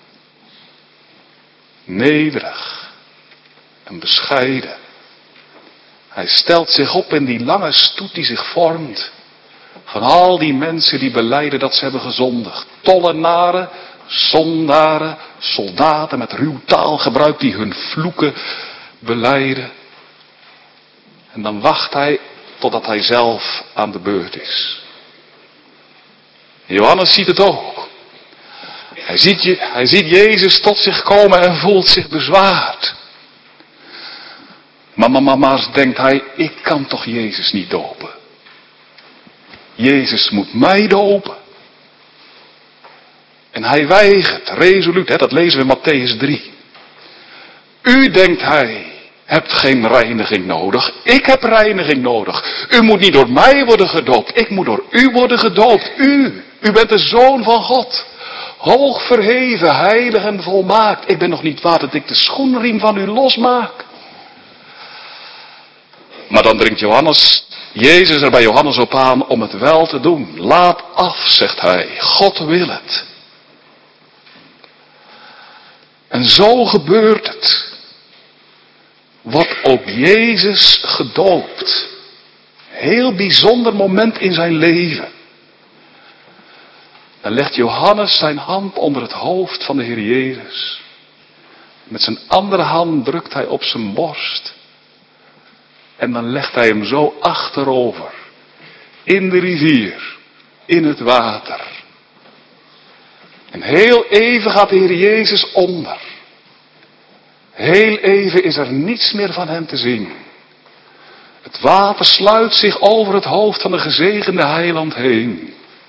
Nederig en bescheiden. Hij stelt zich op in die lange stoet die zich vormt van al die mensen die belijden dat ze hebben gezondigd. Tollenaren, zondaren, soldaten met ruw taalgebruik die hun vloeken belijden. En dan wacht hij totdat hij zelf aan de beurt is. Johannes ziet het ook. Hij ziet Jezus tot zich komen en voelt zich bezwaard. Maar denkt hij, ik kan toch Jezus niet dopen. Jezus moet mij dopen. En hij weigert, resoluut, dat lezen we in Mattheüs 3. U, denkt hij, hebt geen reiniging nodig. Ik heb reiniging nodig. U moet niet door mij worden gedoopt. Ik moet door u worden gedoopt. U bent de Zoon van God. Hoog verheven, heilig en volmaakt. Ik ben nog niet waard dat ik de schoenriem van u losmaak. Maar dan dringt Jezus er bij Johannes op aan om het wel te doen. Laat af, zegt hij. God wil het. En zo gebeurt het. Wordt ook Jezus gedoopt. Heel bijzonder moment in zijn leven. Dan legt Johannes zijn hand onder het hoofd van de Heer Jezus. Met zijn andere hand drukt hij op zijn borst. En dan legt hij hem zo achterover. In de rivier. In het water. En heel even gaat de Heer Jezus onder. Heel even is er niets meer van hem te zien. Het water sluit zich over het hoofd van de gezegende heiland heen.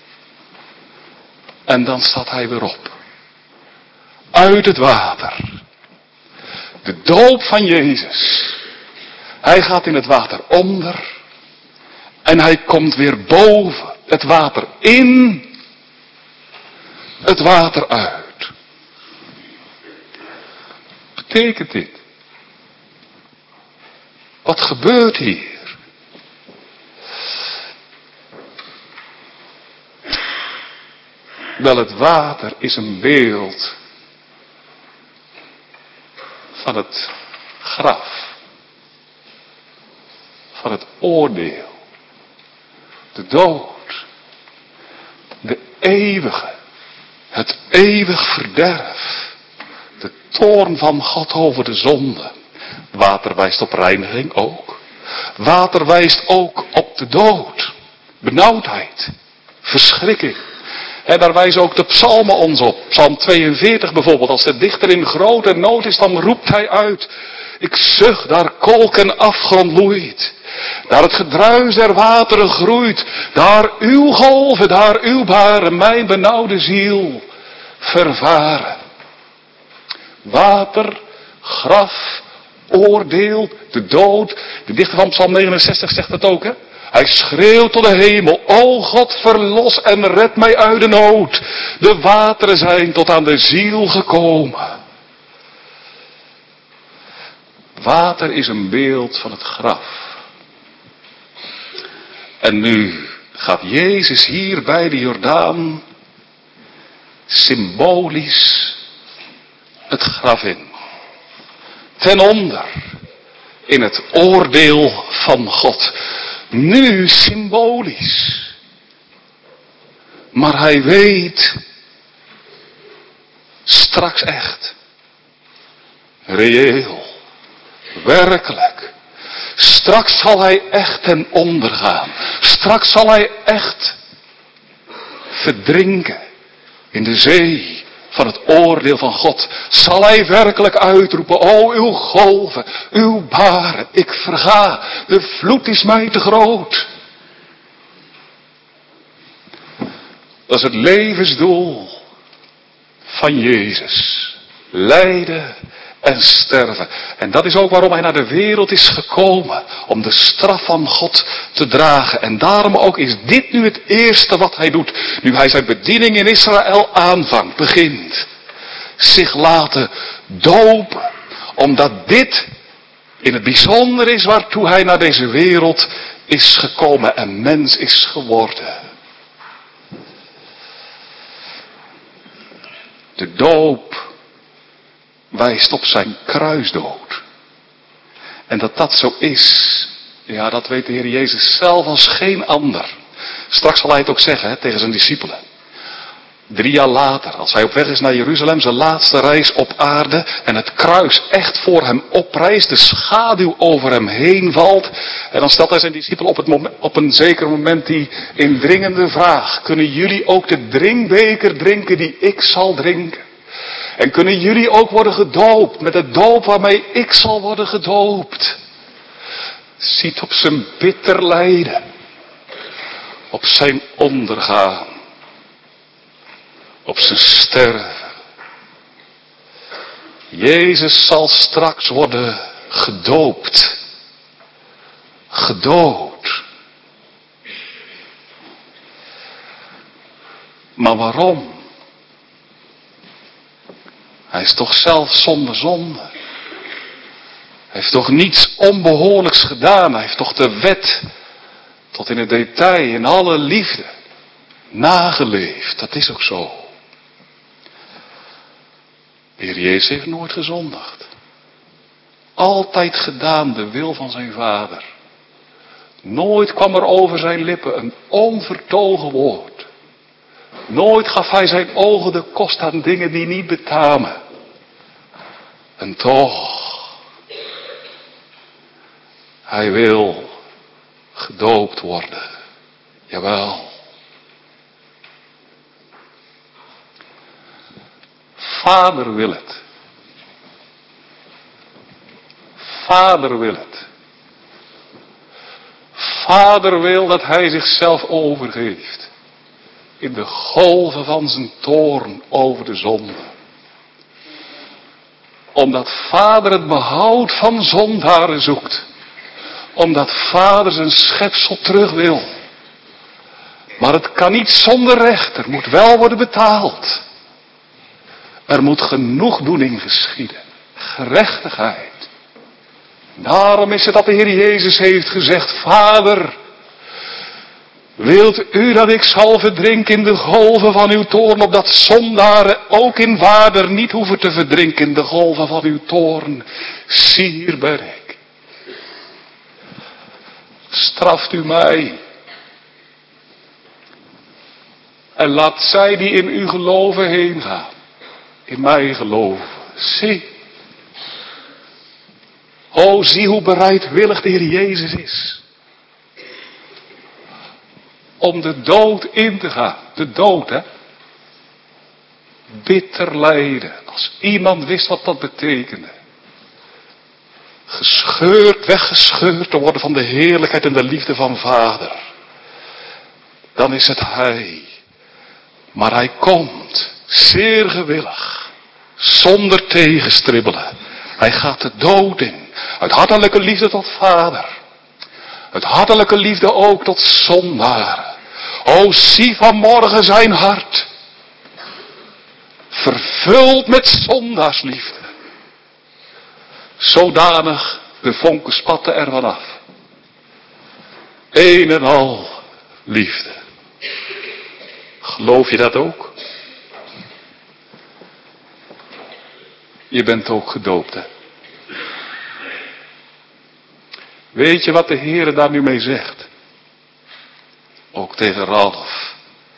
En dan staat hij weer op. Uit het water. De doop van Jezus. Hij gaat in het water onder. En hij komt weer boven. Het water in. Het water uit. Betekent dit? Wat gebeurt hier? Wel, het water is een beeld van het graf. Van het oordeel. De dood. De eeuwige. Het eeuwig verderf. De toorn van God over de zonde. Water wijst op reiniging ook. Water wijst ook op de dood. Benauwdheid. verschrikking. En daar wijzen ook de psalmen ons op. Psalm 42 bijvoorbeeld. Als de dichter in grote nood is, dan roept hij uit. Ik zucht, daar kolk en afgrond loeit. Daar het gedruis der wateren groeit. Daar uw golven, daar uw baren, mijn benauwde ziel vervaren. Water, graf, oordeel, de dood. De dichter van Psalm 69 zegt dat ook, hè? Hij schreeuwt tot de hemel, o God, verlos en red mij uit de nood. De wateren zijn tot aan de ziel gekomen. Water is een beeld van het graf. En nu gaat Jezus hier bij de Jordaan symbolisch het graf in. Ten onder in het oordeel van God. Nu symbolisch. Maar hij weet straks echt. Reëel. Werkelijk. Straks zal hij echt ten onder gaan. Straks zal hij echt verdrinken in de zee van het oordeel van God. Zal hij werkelijk uitroepen, o uw golven, uw baren, ik verga, de vloed is mij te groot. Dat is het levensdoel van Jezus. Lijden en sterven. En dat is ook waarom hij naar de wereld is gekomen. Om de straf van God te dragen. En daarom ook is dit nu het eerste wat hij doet. Nu hij zijn bediening in Israël aanvangt, begint. Zich laten dopen. Omdat dit in het bijzonder is waartoe hij naar deze wereld is gekomen en mens is geworden. De doop wijst op zijn kruisdood. En dat dat zo is, ja, dat weet de Heer Jezus zelf als geen ander. Straks zal hij het ook zeggen tegen zijn discipelen. 3 jaar later, als hij op weg is naar Jeruzalem, zijn laatste reis op aarde en het kruis echt voor hem oprijst, de schaduw over hem heen valt. En dan stelt hij zijn discipelen op een zeker moment die indringende vraag. Kunnen jullie ook de drinkbeker drinken die ik zal drinken? En kunnen jullie ook worden gedoopt met de doop waarmee ik zal worden gedoopt? Ziet op zijn bitter lijden, op zijn ondergaan, op zijn sterven. Jezus zal straks worden gedoopt, gedood. Maar waarom? Hij is toch zelf zonder zonde. Hij heeft toch niets onbehoorlijks gedaan. Hij heeft toch de wet tot in het detail, in alle liefde, nageleefd. Dat is ook zo. De Heer Jezus heeft nooit gezondigd. Altijd gedaan de wil van zijn Vader. Nooit kwam er over zijn lippen een onvertogen woord. Nooit gaf hij zijn ogen de kost aan dingen die niet betamen. En toch, hij wil gedoopt worden. Jawel. Vader wil het. Vader wil het. Vader wil dat hij zichzelf overgeeft. In de golven van zijn toorn over de zonde. Omdat Vader het behoud van zondaren zoekt. Omdat Vader zijn schepsel terug wil. Maar het kan niet zonder recht. Er moet wel worden betaald. Er moet genoegdoening geschieden. Gerechtigheid. Daarom is het dat de Heer Jezus heeft gezegd. Vader, wilt u dat ik zal verdrinken in de golven van uw toorn, opdat zondaren ook in waarde niet hoeven te verdrinken in de golven van uw toorn. Zie, hier ben ik. Straft u mij. En laat zij die in u geloven heen gaan. In mij geloven. Zie. O, zie hoe bereidwillig de Heer Jezus is. om de dood in te gaan. De dood, hè. Bitter lijden. Als iemand wist wat dat betekende. Gescheurd, weggescheurd te worden van de heerlijkheid en de liefde van Vader. Dan is het Hij. Maar Hij komt, zeer gewillig, zonder tegenstribbelen. Hij gaat de dood in, uit hartelijke liefde tot Vader. Uit hartelijke liefde ook tot zondaren. O, zie vanmorgen zijn hart. Vervuld met zondaarsliefde. Zodanig de vonken spatten er vanaf. Een en al liefde. Geloof je dat ook? Je bent ook gedoopt, hè? Weet je wat de Heer daar nu mee zegt? Ook tegen Ralf.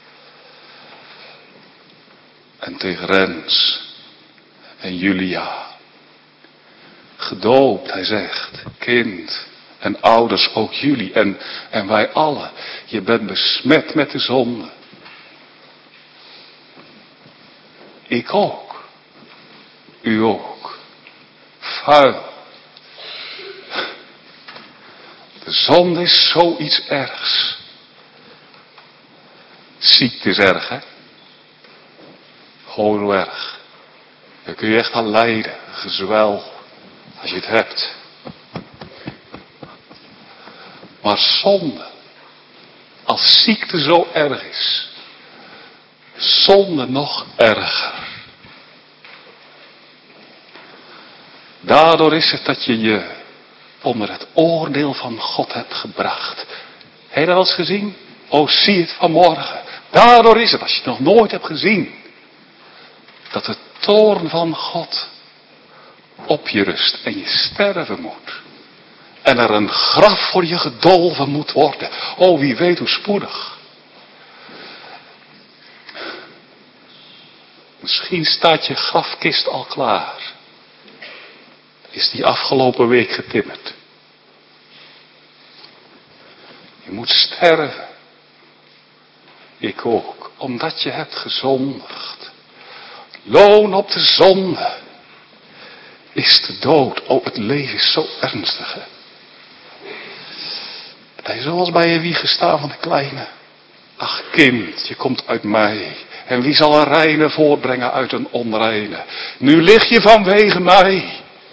En tegen Rens. En Julia. Gedoopt, hij zegt. Kind en ouders, ook jullie. En wij allen. Je bent besmet met de zonde. Ik ook. U ook. Vuil. De zonde is zoiets ergs. Ziekte is erg, hè? Gewoon erg. Daar kun je echt aan lijden. Gezwel. Als je het hebt. Maar zonde. Als ziekte zo erg is. Zonde nog erger. Daardoor is het dat je je onder het oordeel van God hebt gebracht. Heb je dat al eens gezien? Oh, zie het vanmorgen. Daardoor is het, als je het nog nooit hebt gezien, dat de toorn van God op je rust en je sterven moet. En er een graf voor je gedolven moet worden. Oh, wie weet hoe spoedig. Misschien staat je grafkist al klaar. Is die afgelopen week getimmerd. Je moet sterven. Ik ook. Omdat je hebt gezondigd. Loon op de zonde is de dood. Oh, het leven is zo ernstig, hè. Het is zoals bij je wieg gestaan van de kleine. Ach kind, je komt uit mij. En wie zal een reine voortbrengen uit een onreine? Nu lig je vanwege mij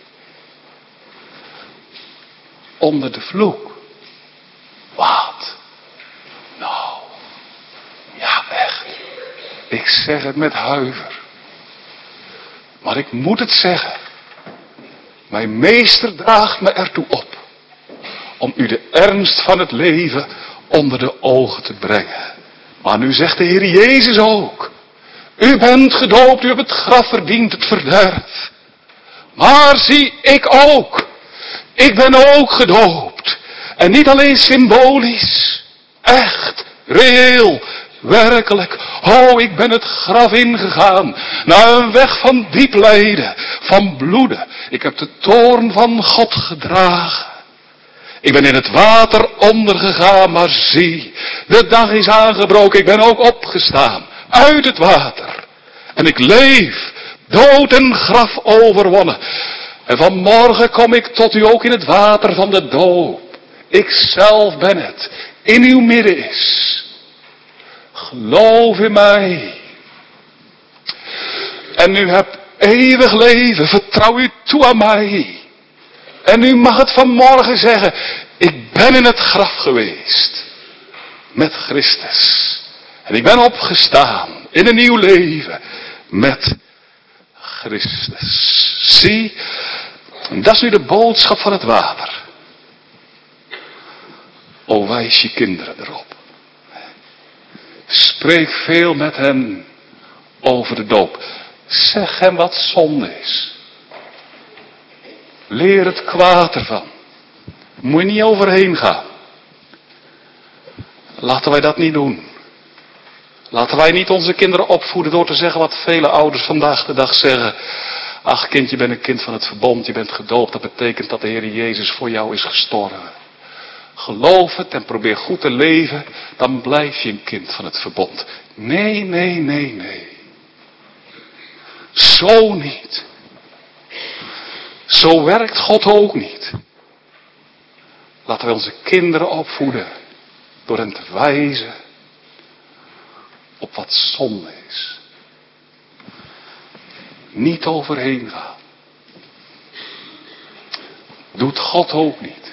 onder de vloek. Wat? Nou, ja echt. Ik zeg het met huiver. Maar ik moet het zeggen. Mijn meester draagt me ertoe op. Om u de ernst van het leven onder de ogen te brengen. Maar nu zegt de Heer Jezus ook. U bent gedoopt, u hebt het graf verdiend, het verderf. Maar zie, ik ook. Ik ben ook gedoopt. En niet alleen symbolisch. Echt, reëel, werkelijk. Oh, ik ben het graf ingegaan. Naar een weg van diep lijden, van bloeden. Ik heb de toorn van God gedragen. Ik ben in het water ondergegaan, maar zie, de dag is aangebroken. Ik ben ook opgestaan, uit het water. En ik leef, dood en graf overwonnen. En vanmorgen kom ik tot u ook in het water van de doop. Ik zelf ben het, in uw midden is. Geloof in mij. En u hebt eeuwig leven, vertrouw u toe aan mij. En u mag het vanmorgen zeggen, ik ben in het graf geweest. Met Christus. En ik ben opgestaan in een nieuw leven. Met Christus. Zie, dat is nu de boodschap van het water. O, wijs je kinderen erop. Spreek veel met hen over de doop. Zeg hem wat zonde is. Leer het kwaad ervan. Moet je niet overheen gaan. Laten wij dat niet doen. Laten wij niet onze kinderen opvoeden door te zeggen wat vele ouders vandaag de dag zeggen. Ach kind, je bent een kind van het verbond, je bent gedoopt. Dat betekent dat de Heer Jezus voor jou is gestorven. geloof het en probeer goed te leven, dan blijf je een kind van het verbond. Nee, nee, nee, nee. Zo niet. Zo werkt God ook niet. Laten we onze kinderen opvoeden door hen te wijzen op wat zonde is. Niet overheen gaan. Doet God ook niet.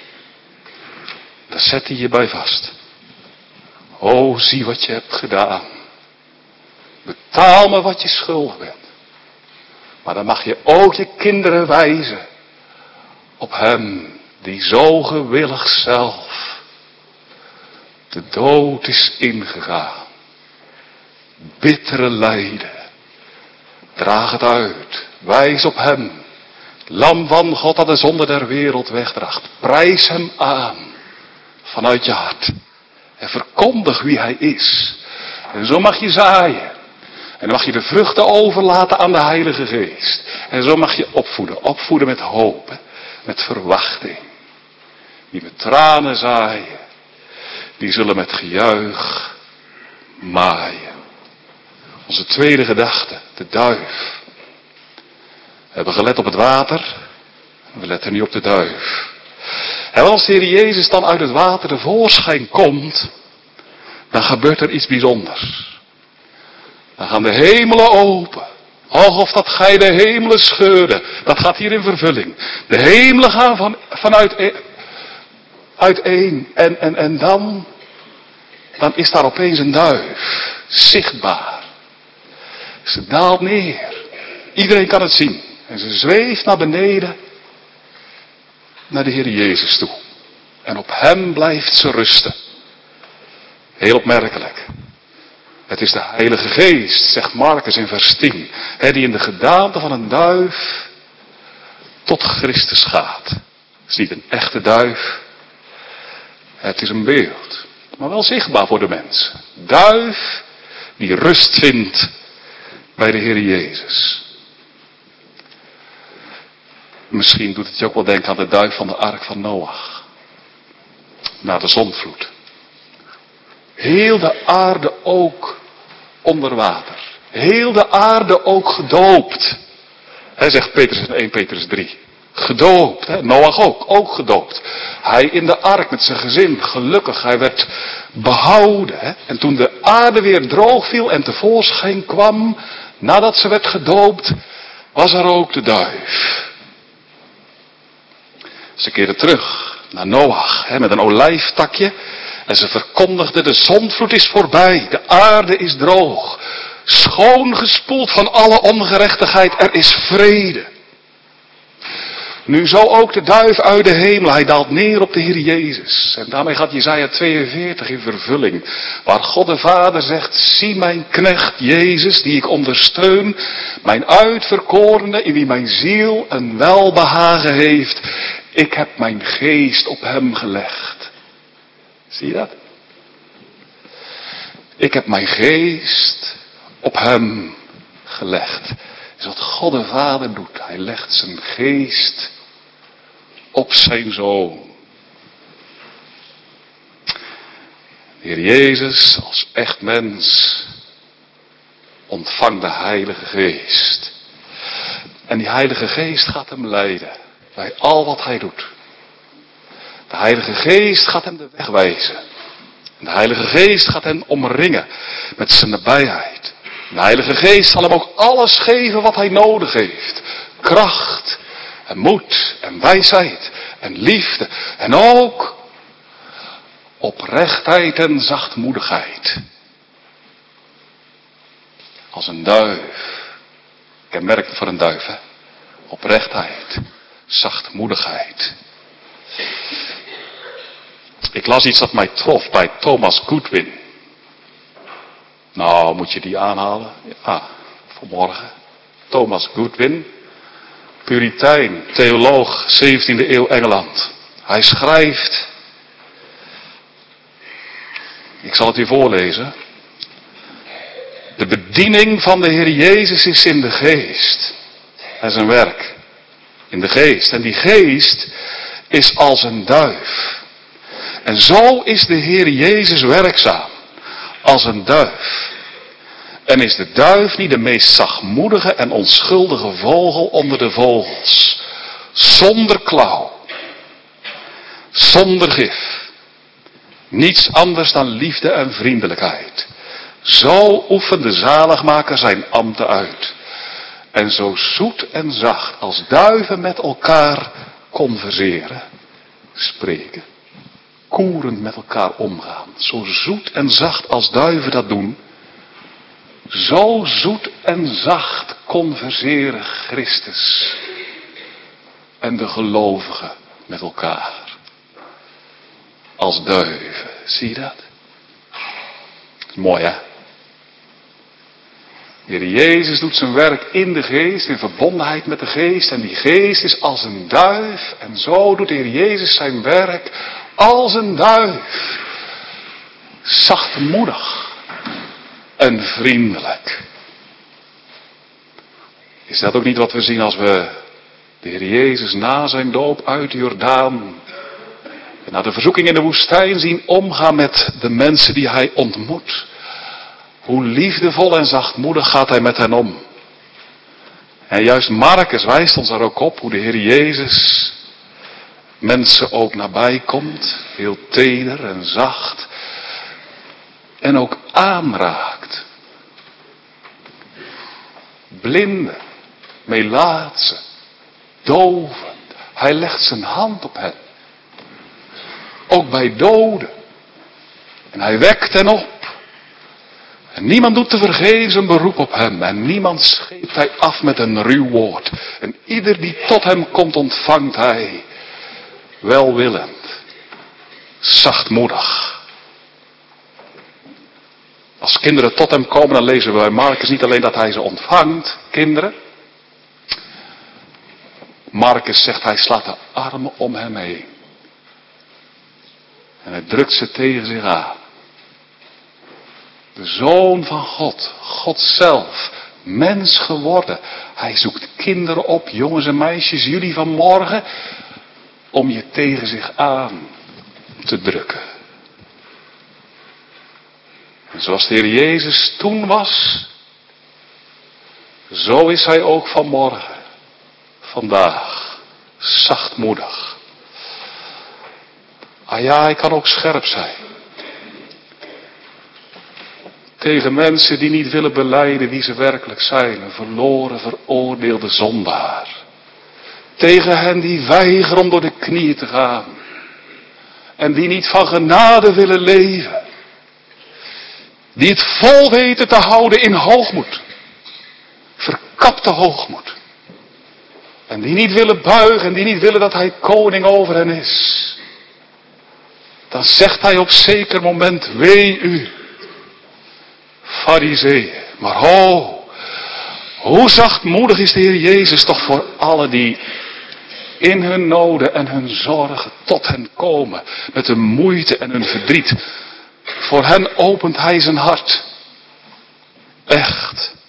Daar zet hij je bij vast. O, zie wat je hebt gedaan. Betaal me wat je schuldig bent. Maar dan mag je ook je kinderen wijzen op hem die zo gewillig zelf de dood is ingegaan. Bittere lijden. Draag het uit. Wijs op hem. Lam van God dat de zonde der wereld wegdraagt. Prijs hem aan. Vanuit je hart. En verkondig wie hij is. En zo mag je zaaien. En dan mag je de vruchten overlaten aan de Heilige Geest. En zo mag je opvoeden. Opvoeden met hoop. Met verwachting. Die met tranen zaaien. Die zullen met gejuich maaien. Onze tweede gedachte. De duif. We hebben gelet op het water. We letten nu op de duif. En als de Heer Jezus dan uit het water tevoorschijn komt. Dan gebeurt er iets bijzonders. Dan gaan de hemelen open. Och, of dat gij de hemelen scheurde. Dat gaat hier in vervulling. De hemelen gaan uiteen. En dan is daar opeens een duif. Zichtbaar. Ze daalt neer. Iedereen kan het zien. En ze zweeft naar beneden. Naar de Heer Jezus toe. En op hem blijft ze rusten. Heel opmerkelijk. Het is de Heilige Geest, zegt Marcus in vers 10. Die in de gedaante van een duif tot Christus gaat. Het is niet een echte duif. Het is een beeld. Maar wel zichtbaar voor de mens. Duif die rust vindt bij de Heer Jezus. Misschien doet het je ook wel denken aan de duif van de ark van Noach. Na de zondvloed. Heel de aarde ook onder water. Heel de aarde ook gedoopt. Zegt Petrus in 1 Petrus 3. Gedoopt. Noach ook gedoopt. Hij in de ark met zijn gezin. Gelukkig, hij werd behouden. En toen de aarde weer droog viel en tevoorschijn kwam. Nadat ze werd gedoopt. Was er ook de duif. Ze keerden terug naar Noach. Met een olijftakje. En ze verkondigden, de zondvloed is voorbij. De aarde is droog. Schoongespoeld van alle ongerechtigheid. Er is vrede. Nu zo ook de duif uit de hemel. Hij daalt neer op de Heer Jezus. En daarmee gaat Jesaja 42 in vervulling. Waar God de Vader zegt. Zie mijn knecht Jezus die ik ondersteun. Mijn uitverkorene in wie mijn ziel een welbehagen heeft. Ik heb mijn geest op hem gelegd. Zie je dat? Ik heb mijn geest op hem gelegd. Dat is wat God de Vader doet. Hij legt zijn geest op zijn Zoon. De Heer Jezus als echt mens ontvangt de Heilige Geest. En die Heilige Geest gaat hem leiden bij al wat hij doet. De Heilige Geest gaat hem de weg wijzen. En de Heilige Geest gaat hem omringen met zijn nabijheid. De Heilige Geest zal hem ook alles geven wat hij nodig heeft. Kracht en moed en wijsheid en liefde. En ook oprechtheid en zachtmoedigheid. Als een duif. Kenmerkend voor een duif, hè? Oprechtheid, zachtmoedigheid. Ik las iets dat mij trof bij Thomas Goodwin. Nou, moet je die aanhalen? Ja, vanmorgen. Thomas Goodwin, Puritein, theoloog, 17e eeuw Engeland. Hij schrijft, ik zal het u voorlezen. De bediening van de Heer Jezus is in de geest. En zijn werk in de geest. En die geest is als een duif. En zo is de Heer Jezus werkzaam als een duif. En is de duif niet de meest zachtmoedige en onschuldige vogel onder de vogels. Zonder klauw. Zonder gif. Niets anders dan liefde en vriendelijkheid. Zo oefent de zaligmaker zijn ambten uit. En zo zoet en zacht als duiven met elkaar converseren. Spreken. Koerend met elkaar omgaan. Zo zoet en zacht als duiven dat doen. Zo zoet en zacht converseren Christus en de gelovigen met elkaar. Als duiven, zie je dat? Dat is mooi, hè? De Heer Jezus doet zijn werk in de geest, in verbondenheid met de geest. En die geest is als een duif. En zo doet de Heer Jezus zijn werk als een duif. Zachtmoedig en vriendelijk. Is dat ook niet wat we zien als we de Heer Jezus na zijn doop uit de Jordaan en na de verzoeking in de woestijn zien omgaan met de mensen die hij ontmoet? Hoe liefdevol en zachtmoedig gaat hij met hen om. En juist Marcus wijst ons daar ook op hoe de Heer Jezus mensen ook nabij komt. Heel teder en zacht. En ook aanraakt. Blinden, melaatsen, doven. Hij legt zijn hand op hen. Ook bij doden. En hij wekt hen op. En niemand doet tevergeefs een beroep op hem. En niemand scheept hij af met een ruw woord. En ieder die tot hem komt ontvangt hij welwillend. Zachtmoedig. Als kinderen tot hem komen, dan lezen we bij Marcus niet alleen dat hij ze ontvangt, kinderen. Marcus zegt hij slaat de armen om hem heen. En hij drukt ze tegen zich aan. De Zoon van God, God zelf, mens geworden. Hij zoekt kinderen op, jongens en meisjes, jullie vanmorgen, om je tegen zich aan te drukken. En zoals de Heer Jezus toen was, zo is hij ook vanmorgen, vandaag, zachtmoedig. Ah ja, hij kan ook scherp zijn. Tegen mensen die niet willen belijden wie ze werkelijk zijn. Een verloren, veroordeelde zondaar. Tegen hen die weigeren om door de knieën te gaan. En die niet van genade willen leven. Die het vol weten te houden in hoogmoed. Verkapte hoogmoed. En die niet willen buigen en die niet willen dat hij koning over hen is. Dan zegt hij op zeker moment, wee u. Farizeeën. Maar hoe zachtmoedig is de Heer Jezus toch voor allen die in hun noden en hun zorgen tot hen komen. Met hun moeite en hun verdriet. Voor hen opent hij zijn hart. Echt.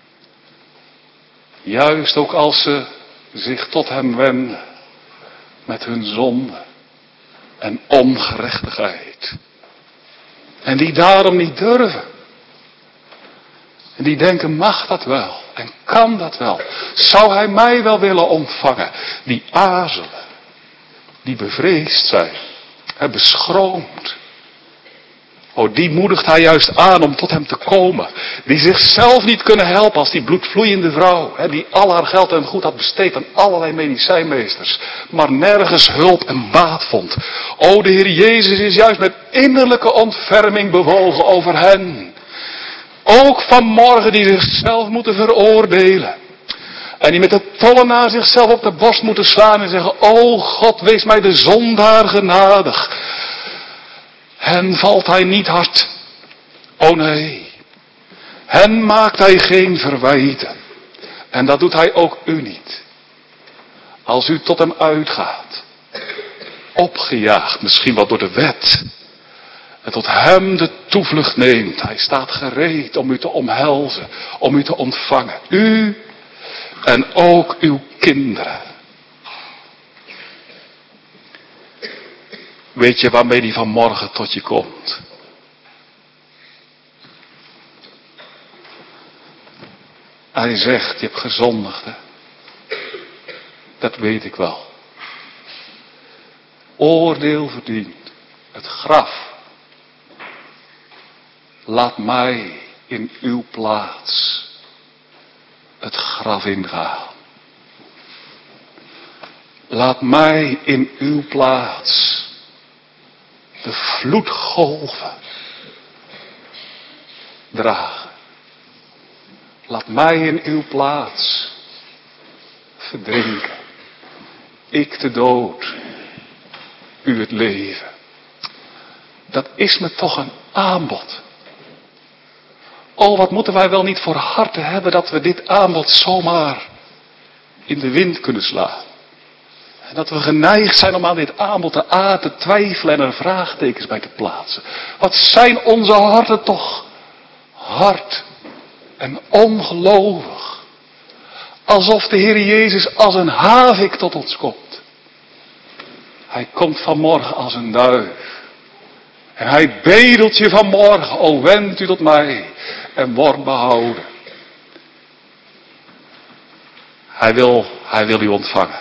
Juist ook als ze zich tot hem wenden. Met hun zonde en ongerechtigheid. En die daarom niet durven. En die denken, mag dat wel? En kan dat wel? Zou hij mij wel willen ontvangen? Die aarzelen. Die bevreesd zijn. Beschroomd. Oh, die moedigt hij juist aan om tot hem te komen. Die zichzelf niet kunnen helpen als die bloedvloeiende vrouw. Die al haar geld en goed had besteed aan allerlei medicijnmeesters. Maar nergens hulp en baat vond. Oh, de Heer Jezus is juist met innerlijke ontferming bewogen over hen. Ook vanmorgen die zichzelf moeten veroordelen. En die met de tollenaar zichzelf op de borst moeten slaan en zeggen, o God, wees mij de zondaar genadig. Hen valt hij niet hard. O nee. Hen maakt hij geen verwijten. En dat doet hij ook u niet. Als u tot hem uitgaat. Opgejaagd, misschien wel door de wet. En tot hem de toevlucht neemt. Hij staat gereed om u te omhelzen. Om u te ontvangen. U en ook uw kinderen. Weet je waarmee die vanmorgen tot je komt? Hij zegt, je hebt gezondigd, hè? Dat weet ik wel. Oordeel verdient. Het graf. Laat mij in uw plaats het graf ingaan. Laat mij in uw plaats de vloedgolven dragen. Laat mij in uw plaats verdrinken. Ik de dood, u het leven. Dat is me toch een aanbod. Oh, wat moeten wij wel niet voor harten hebben dat we dit aanbod zomaar in de wind kunnen slaan. En dat we geneigd zijn om aan dit aanbod te twijfelen en er vraagtekens bij te plaatsen. Wat zijn onze harten toch hard en ongelovig. Alsof de Heer Jezus als een havik tot ons komt. Hij komt vanmorgen als een duif. En hij bedelt je vanmorgen, o wend u tot mij en word behouden. Hij wil u ontvangen.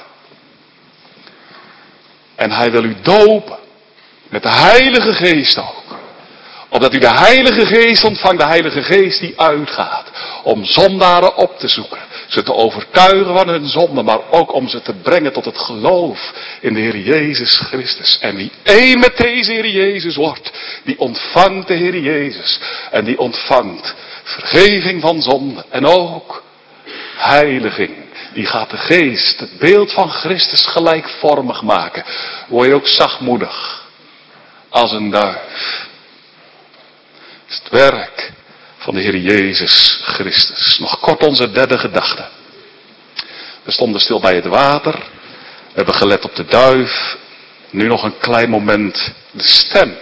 En hij wil u dopen. Met de Heilige Geest ook. Opdat u de Heilige Geest ontvangt, de Heilige Geest die uitgaat. Om zondaren op te zoeken. Ze te overtuigen van hun zonde, maar ook om ze te brengen tot het geloof in de Heer Jezus Christus. En wie één met deze Heer Jezus wordt, die ontvangt de Heer Jezus. En die ontvangt vergeving van zonde. En ook heiliging. Die gaat de geest, het beeld van Christus gelijkvormig maken. Word je ook zachtmoedig. Als een duif. Dat is het werk van de Heer Jezus Christus. Nog kort onze derde gedachte. We stonden stil bij het water. We hebben gelet op de duif. Nu nog een klein moment de stem.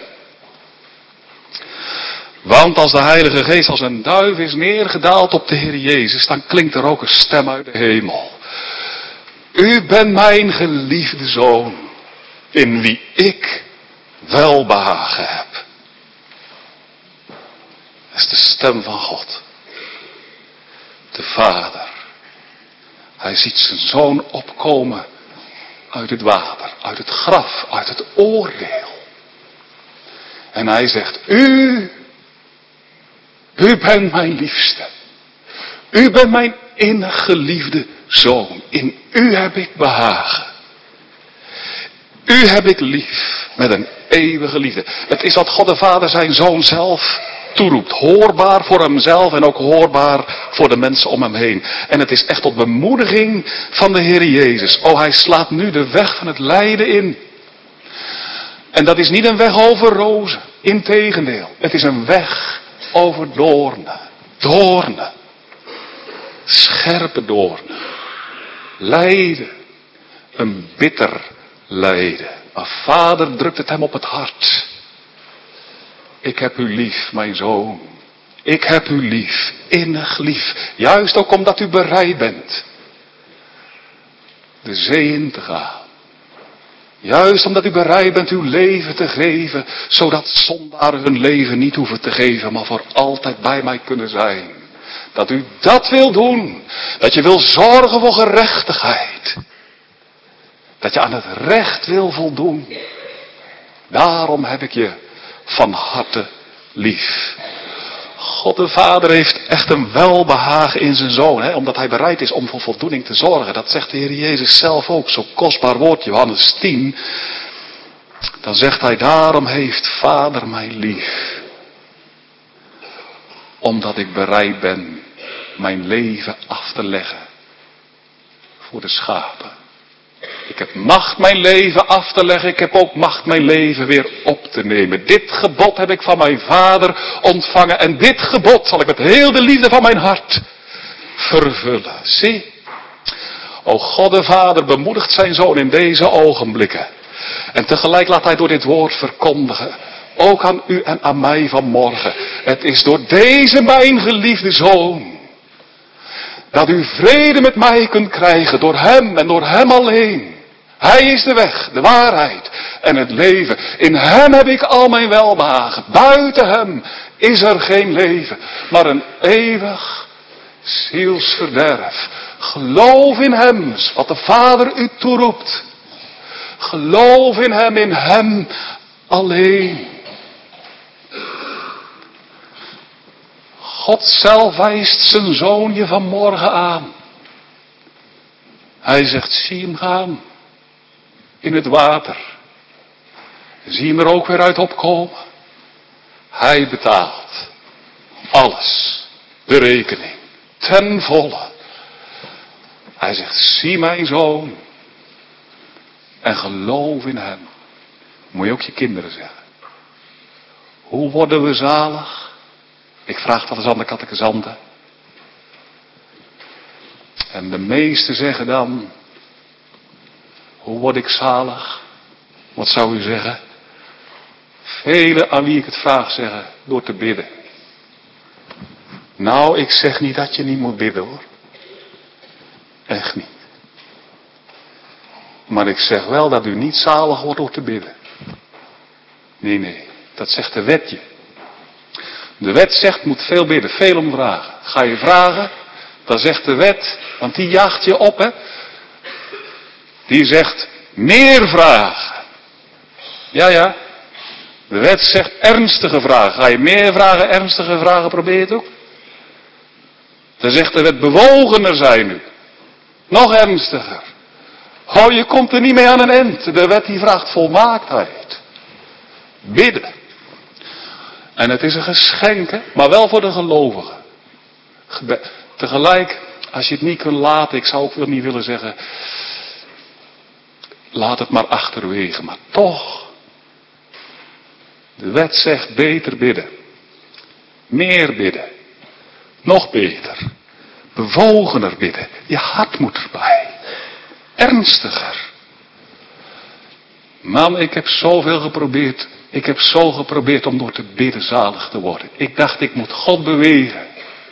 Want als de Heilige Geest als een duif is neergedaald op de Heer Jezus, dan klinkt er ook een stem uit de hemel. U bent mijn geliefde Zoon, in wie ik welbehagen heb. Dat is de stem van God. De Vader. Hij ziet zijn Zoon opkomen uit het water, uit het graf, uit het oordeel. En hij zegt, U bent mijn liefste. U bent mijn innig geliefde Zoon. In u heb ik behagen. U heb ik lief met een eeuwige liefde. Het is wat God de Vader zijn Zoon zelf toeroept. Hoorbaar voor hemzelf en ook hoorbaar voor de mensen om hem heen. En het is echt tot bemoediging van de Heer Jezus. Oh, hij slaat nu de weg van het lijden in. En dat is niet een weg over rozen. Integendeel, het is een weg over doornen. Doornen. Scherpe doornen. Lijden. Een bitter lijden. Maar Vader drukt het hem op het hart. Ik heb u lief, mijn Zoon. Ik heb u lief. Innig lief. Juist ook omdat u bereid bent de zee in te gaan. Juist omdat u bereid bent uw leven te geven, zodat zondaren hun leven niet hoeven te geven, maar voor altijd bij mij kunnen zijn. Dat u dat wil doen. Dat je wil zorgen voor gerechtigheid. Dat je aan het recht wil voldoen. Daarom heb ik je van harte lief. God de Vader heeft echt een welbehagen in zijn Zoon. Omdat hij bereid is om voor voldoening te zorgen. Dat zegt de Heer Jezus zelf ook. Zo'n kostbaar woord, Johannes 10. Dan zegt hij, daarom heeft Vader mij lief. Omdat ik bereid ben mijn leven af te leggen voor de schapen. Ik heb macht mijn leven af te leggen. Ik heb ook macht mijn leven weer op te nemen. Dit gebod heb ik van mijn Vader ontvangen. En dit gebod zal ik met heel de liefde van mijn hart vervullen. Zie. O God de Vader bemoedigt zijn Zoon in deze ogenblikken. En tegelijk laat hij door dit woord verkondigen. Ook aan u en aan mij vanmorgen. Het is door deze mijn geliefde Zoon. Dat u vrede met mij kunt krijgen. Door hem en door hem alleen. Hij is de weg, de waarheid en het leven. In hem heb ik al mijn welbehagen. Buiten hem is er geen leven, maar een eeuwig zielsverderf. Geloof in hem, is wat de Vader u toeroept. Geloof in hem alleen. God zelf wijst zijn zoon je vanmorgen aan. Hij zegt, zie hem gaan. In het water. Zie hem er ook weer uit opkomen. Hij betaalt. Alles. De rekening. Ten volle. Hij zegt, zie mijn zoon. En geloof in hem. Moet je ook je kinderen zeggen. Hoe worden we zalig? Ik vraag dat eens aan de catechizanten. En de meesten zeggen dan, hoe word ik zalig? Wat zou u zeggen? Velen aan wie ik het vraag zeggen, door te bidden. Nou, ik zeg niet dat je niet moet bidden hoor. Echt niet. Maar ik zeg wel dat u niet zalig wordt door te bidden. Nee, dat zegt de wet je. De wet zegt, moet veel bidden, veel om vragen. Ga je vragen, dan zegt de wet, want die jaagt je op, hè. Die zegt, meer vragen. Ja. De wet zegt ernstige vragen. Ga je meer vragen, ernstige vragen, probeer je het ook. Dan zegt de wet, bewogener zijn nu. Nog ernstiger. Oh, je komt er niet mee aan een eind. De wet die vraagt volmaaktheid. Bidden. En het is een geschenk, hè? Maar wel voor de gelovigen. Tegelijk, als je het niet kunt laten, ik zou ook wel niet willen zeggen, laat het maar achterwege. Maar toch, de wet zegt beter bidden. Meer bidden. Nog beter. Bewogener bidden. Je hart moet erbij. Ernstiger. Man, ik heb zoveel geprobeerd. Ik heb zo geprobeerd om door te bidden zalig te worden. Ik dacht, ik moet God bewegen.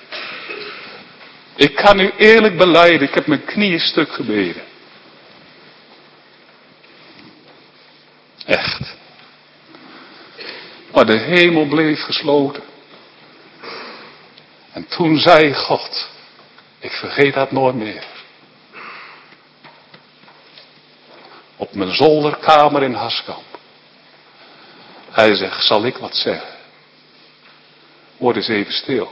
Ik kan u eerlijk belijden, ik heb mijn knieën stuk gebeden. Echt. Maar de hemel bleef gesloten. En toen zei God, ik vergeet dat nooit meer. Op mijn zolderkamer in Harskamp. Hij zegt, zal ik wat zeggen? Word eens even stil.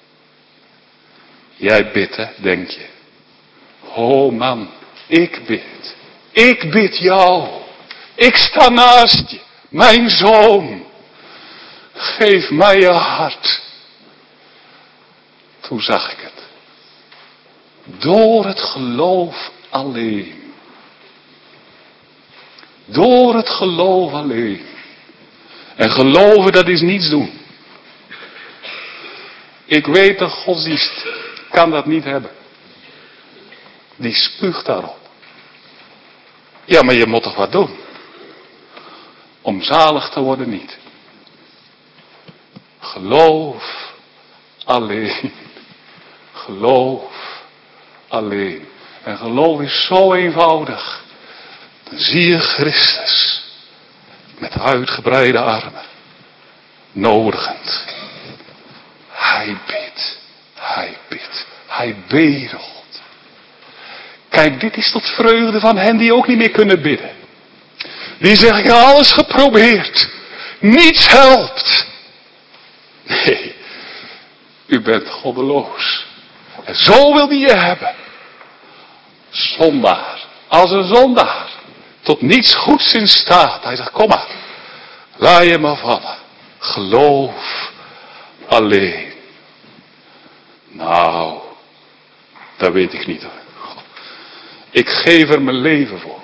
Jij bidt, hè, denk je. Oh man, ik bid. Ik bid jou. Ik sta naast je. Mijn zoon. Geef mij je hart. Toen zag ik het. Door het geloof alleen. Door het geloof alleen. En geloven, dat is niets doen. Ik weet, de godsdienst kan dat niet hebben. Die spuugt daarop. Ja, maar je moet toch wat doen? Om zalig te worden niet. Geloof alleen. Geloof alleen. En geloof is zo eenvoudig. Dan zie je Christus. Met uitgebreide armen. Nodigend. Hij bidt. Hij bidt. Hij bedelt. Kijk, dit is tot vreugde van hen die ook niet meer kunnen bidden. Die zeggen, ik heb alles geprobeerd. Niets helpt. Nee. U bent goddeloos. En zo wil hij je hebben. Zondaar. Als een zondaar. Tot niets goeds in staat. Hij zegt, kom maar. Laat je maar vallen. Geloof alleen. Nou, dat weet ik niet hoor. Ik geef er mijn leven voor.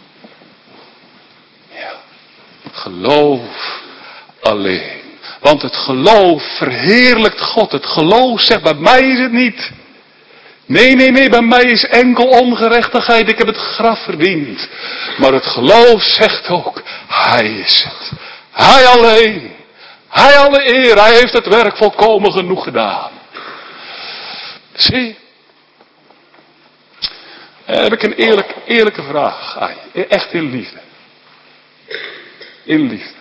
Ja. Geloof alleen. Want het geloof verheerlijkt God. Het geloof zegt, bij mij is het niet. Nee, bij mij is enkel ongerechtigheid. Ik heb het graf verdiend. Maar het geloof zegt ook, hij is het. Hij alleen. Hij alle eer. Hij heeft het werk volkomen genoeg gedaan. Zie. heb ik een eerlijke vraag aan je. Echt in liefde. In liefde.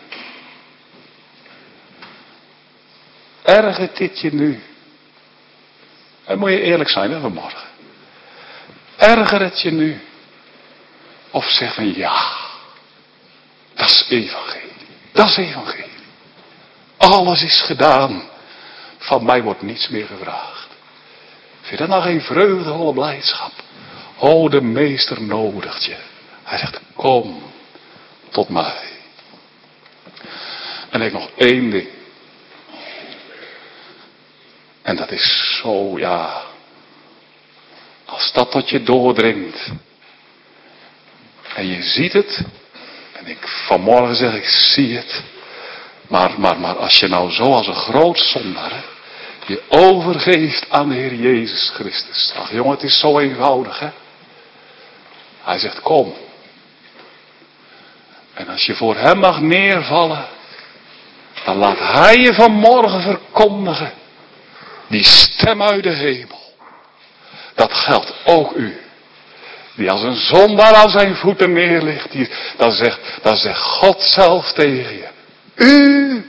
Ergert dit je nu? En moet je eerlijk zijn hè, vanmorgen. Ergert het je nu? Of zeg van ja, dat is evangelie. Dat is evangelie. Alles is gedaan. Van mij wordt niets meer gevraagd. Vind je dat nou geen vreugdevolle blijdschap? O, de meester nodigt je. Hij zegt, kom tot mij. En ik nog één ding. En dat is zo, ja. Als dat tot je doordringt. En je ziet het. En ik vanmorgen zeg, ik zie het. Maar als je nou zo als een groot zondaar hè, je overgeeft aan de Heer Jezus Christus. Ach jongen, het is zo eenvoudig hè. Hij zegt kom. En als je voor hem mag neervallen. Dan laat hij je vanmorgen verkondigen. Die stem uit de hemel. Dat geldt ook u. Die als een zondaar aan zijn voeten neerligt. Dan zegt God zelf tegen je. U.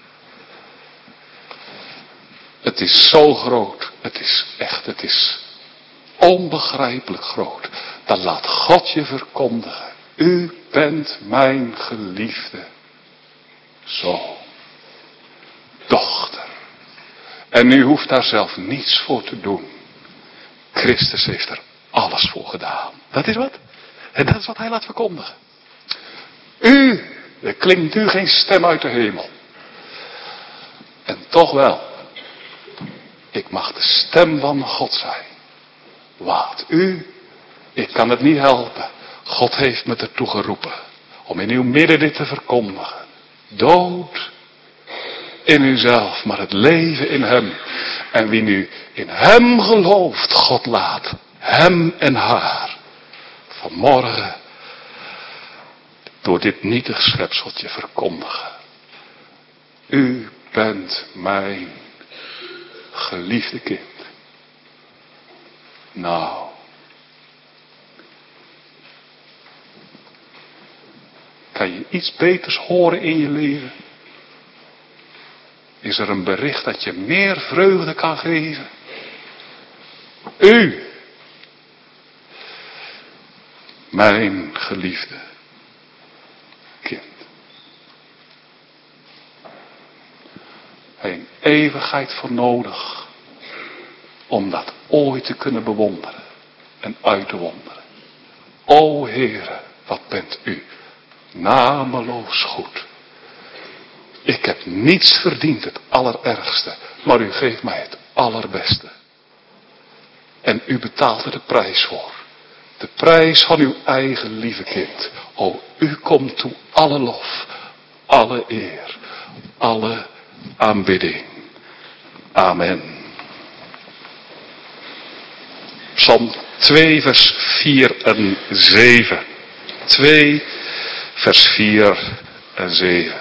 Het is zo groot. Het is onbegrijpelijk groot. Dan laat God je verkondigen. U bent mijn geliefde zoon. Dochter. En u hoeft daar zelf niets voor te doen. Christus heeft er alles voor gedaan. Dat is wat. En dat is wat hij laat verkondigen. U. Er klinkt nu geen stem uit de hemel. En toch wel. Ik mag de stem van God zijn. Wat u. Ik kan het niet helpen. God heeft me ertoe geroepen. Om in uw midden dit te verkondigen. Dood. In uzelf. Maar het leven in hem. En wie nu in hem gelooft. God laat. Hem en haar. Vanmorgen. Door dit nietig schepseltje verkondigen. U bent mijn geliefde kind. Nou. Kan je iets beters horen in je leven? Is er een bericht dat je meer vreugde kan geven? U. Mijn geliefde kind. Een eeuwigheid voor nodig. Om dat ooit te kunnen bewonderen. En uit te wonderen. O Heere, wat bent u nameloos goed. Ik heb niets verdiend, het allerergste. Maar u geeft mij het allerbeste. En u betaalt er de prijs voor. De prijs van uw eigen lieve kind. O, u komt toe alle lof, alle eer, alle aanbidding. Amen. Psalm 2 vers 4 en 7. 2 vers 4 en 7.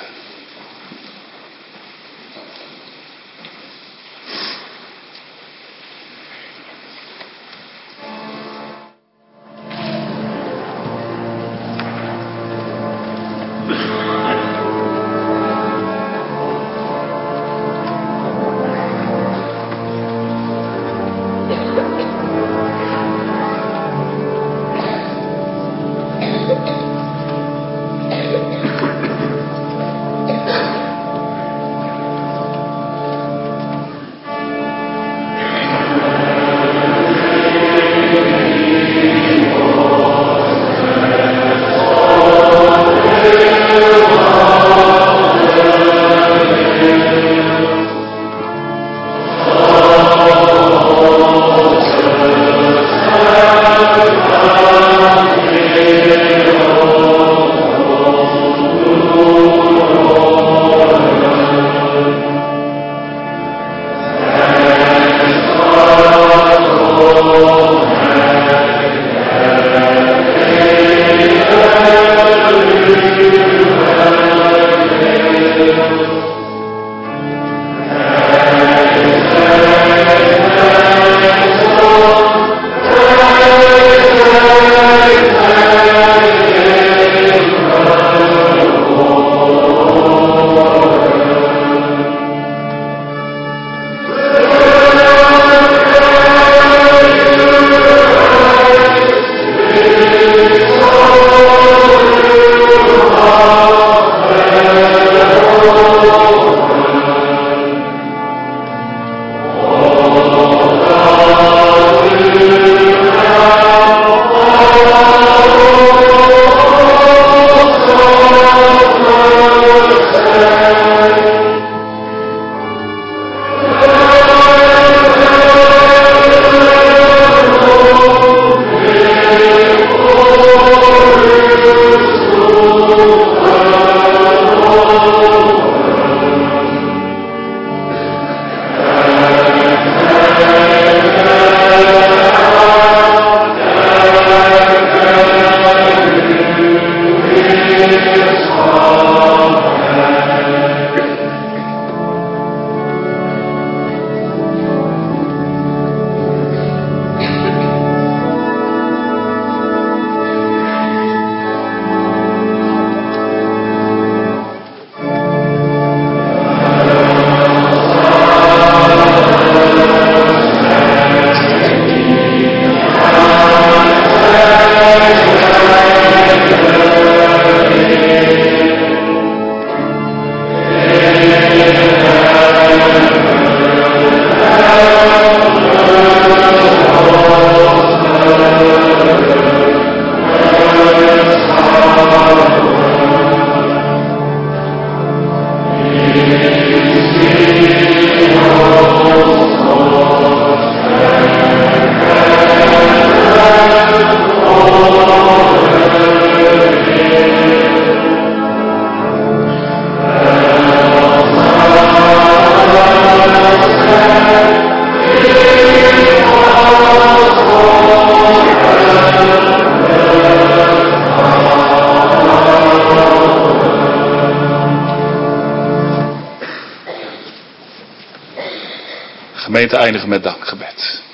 gemeente eindigen met dankgebed.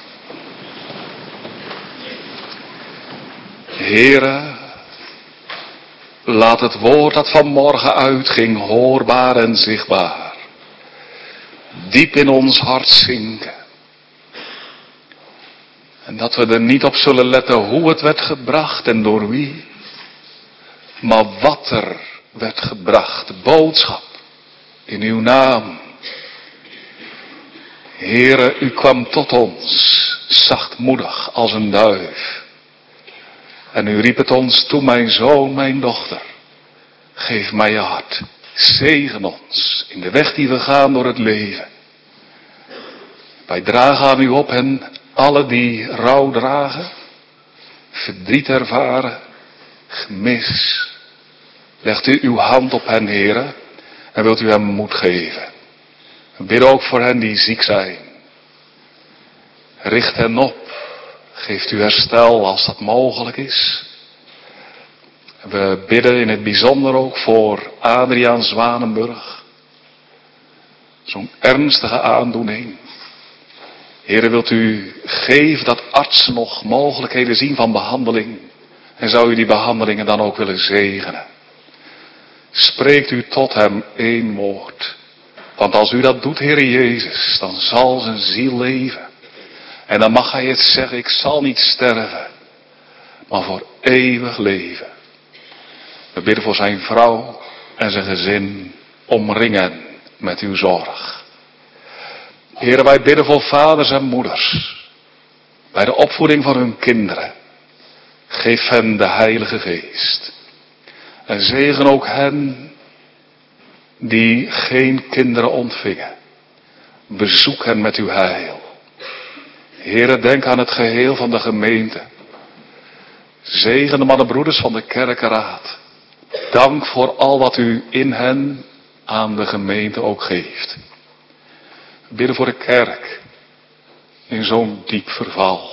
Heere, laat het woord dat vanmorgen uitging hoorbaar en zichtbaar diep in ons hart zinken. En dat we er niet op zullen letten hoe het werd gebracht en door wie, maar wat er werd gebracht, de boodschap in uw naam. Heere, u kwam tot ons, zachtmoedig als een duif. En u riep het ons toe, mijn zoon, mijn dochter, geef mij je hart, zegen ons in de weg die we gaan door het leven. Wij dragen aan u op hen, alle die rouw dragen, verdriet ervaren, gemis. Legt u uw hand op hen, Heere, en wilt u hem moed geven. We bidden ook voor hen die ziek zijn. Richt hen op. Geeft u herstel als dat mogelijk is. We bidden in het bijzonder ook voor Adriaan Zwanenburg. Zo'n ernstige aandoening. Heere, wilt u geven dat artsen nog mogelijkheden zien van behandeling. En zou u die behandelingen dan ook willen zegenen. Spreekt u tot hem één woord. Want als u dat doet, Heere Jezus, dan zal zijn ziel leven. En dan mag hij het zeggen, ik zal niet sterven, maar voor eeuwig leven. We bidden voor zijn vrouw en zijn gezin, omringen met uw zorg. Heere, wij bidden voor vaders en moeders, bij de opvoeding van hun kinderen. Geef hen de Heilige Geest. En zegen ook hen die geen kinderen ontvingen. Bezoek hen met uw heil. Heere, denk aan het geheel van de gemeente. Zegen de mannenbroeders van de kerkenraad. Dank voor al wat u in hen aan de gemeente ook geeft. We bidden voor de kerk in zo'n diep verval.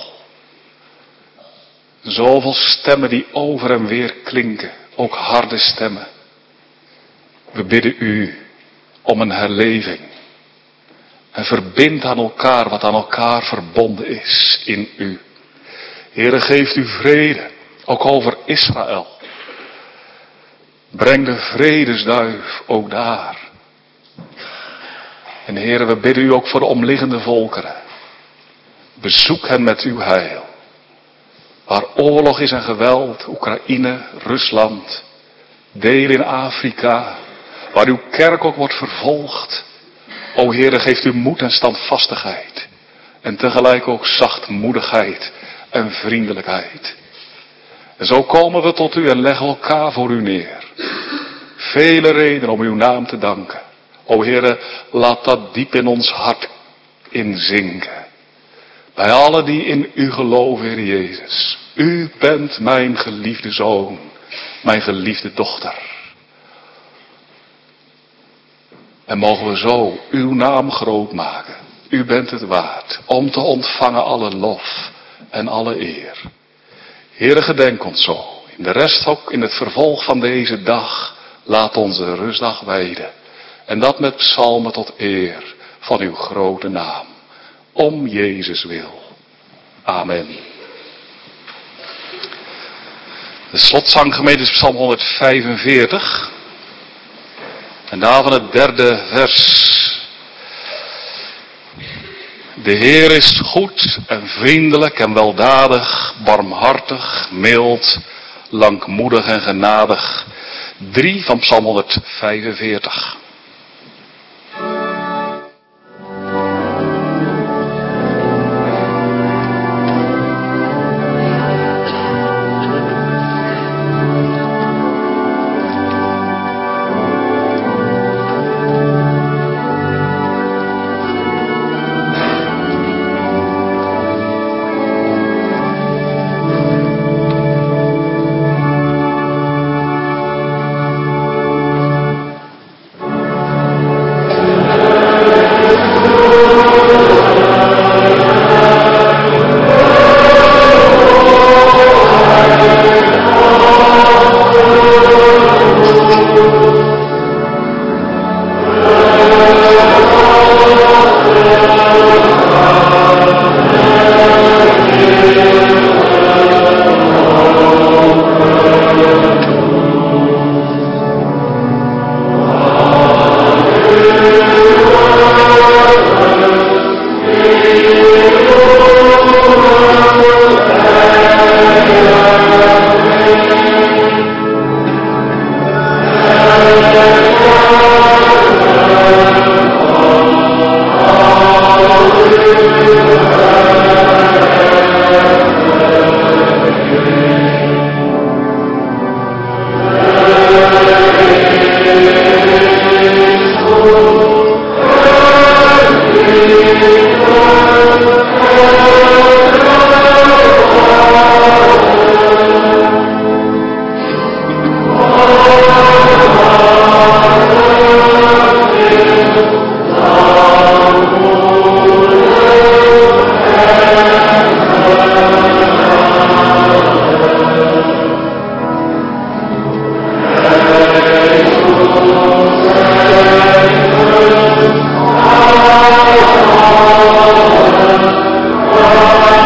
Zoveel stemmen die over en weer klinken, ook harde stemmen. We bidden u om een herleving. En verbind aan elkaar wat aan elkaar verbonden is in u. Heere, geeft u vrede, ook over Israël. Breng de vredesduif ook daar. En Heere, we bidden u ook voor de omliggende volkeren. Bezoek hen met uw heil. Waar oorlog is en geweld, Oekraïne, Rusland, deel in Afrika, waar uw kerk ook wordt vervolgd. O Heere, geeft u moed en standvastigheid. En tegelijk ook zachtmoedigheid en vriendelijkheid. En zo komen we tot u en leggen elkaar voor u neer. Vele redenen om uw naam te danken. O Heere, laat dat diep in ons hart inzinken. Bij allen die in u geloven, Heer Jezus. U bent mijn geliefde zoon, mijn geliefde dochter. En mogen we zo uw naam groot maken. U bent het waard om te ontvangen alle lof en alle eer. Heere, gedenk ons zo. In de rest ook in het vervolg van deze dag. Laat onze rustdag wijden. En dat met psalmen tot eer van uw grote naam. Om Jezus wil. Amen. De slotzanggemeente is psalm 145. En daarvan het derde vers. De Heer is goed en vriendelijk en weldadig, barmhartig, mild, langmoedig en genadig. 3 van psalm 145.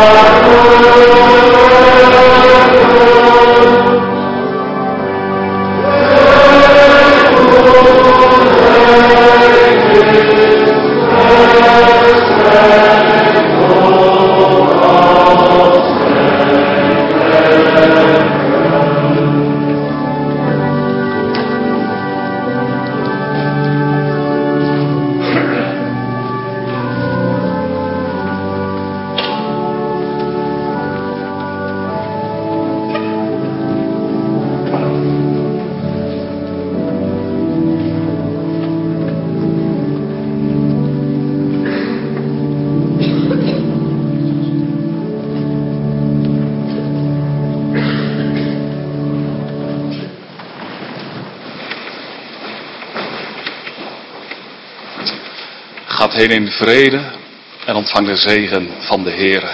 Gaat heen in vrede en ontvang de zegen van de Heere.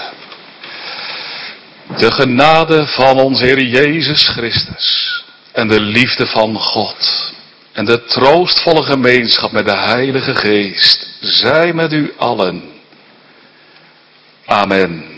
De genade van onze Heer Jezus Christus en de liefde van God en de troostvolle gemeenschap met de Heilige Geest zij met u allen. Amen.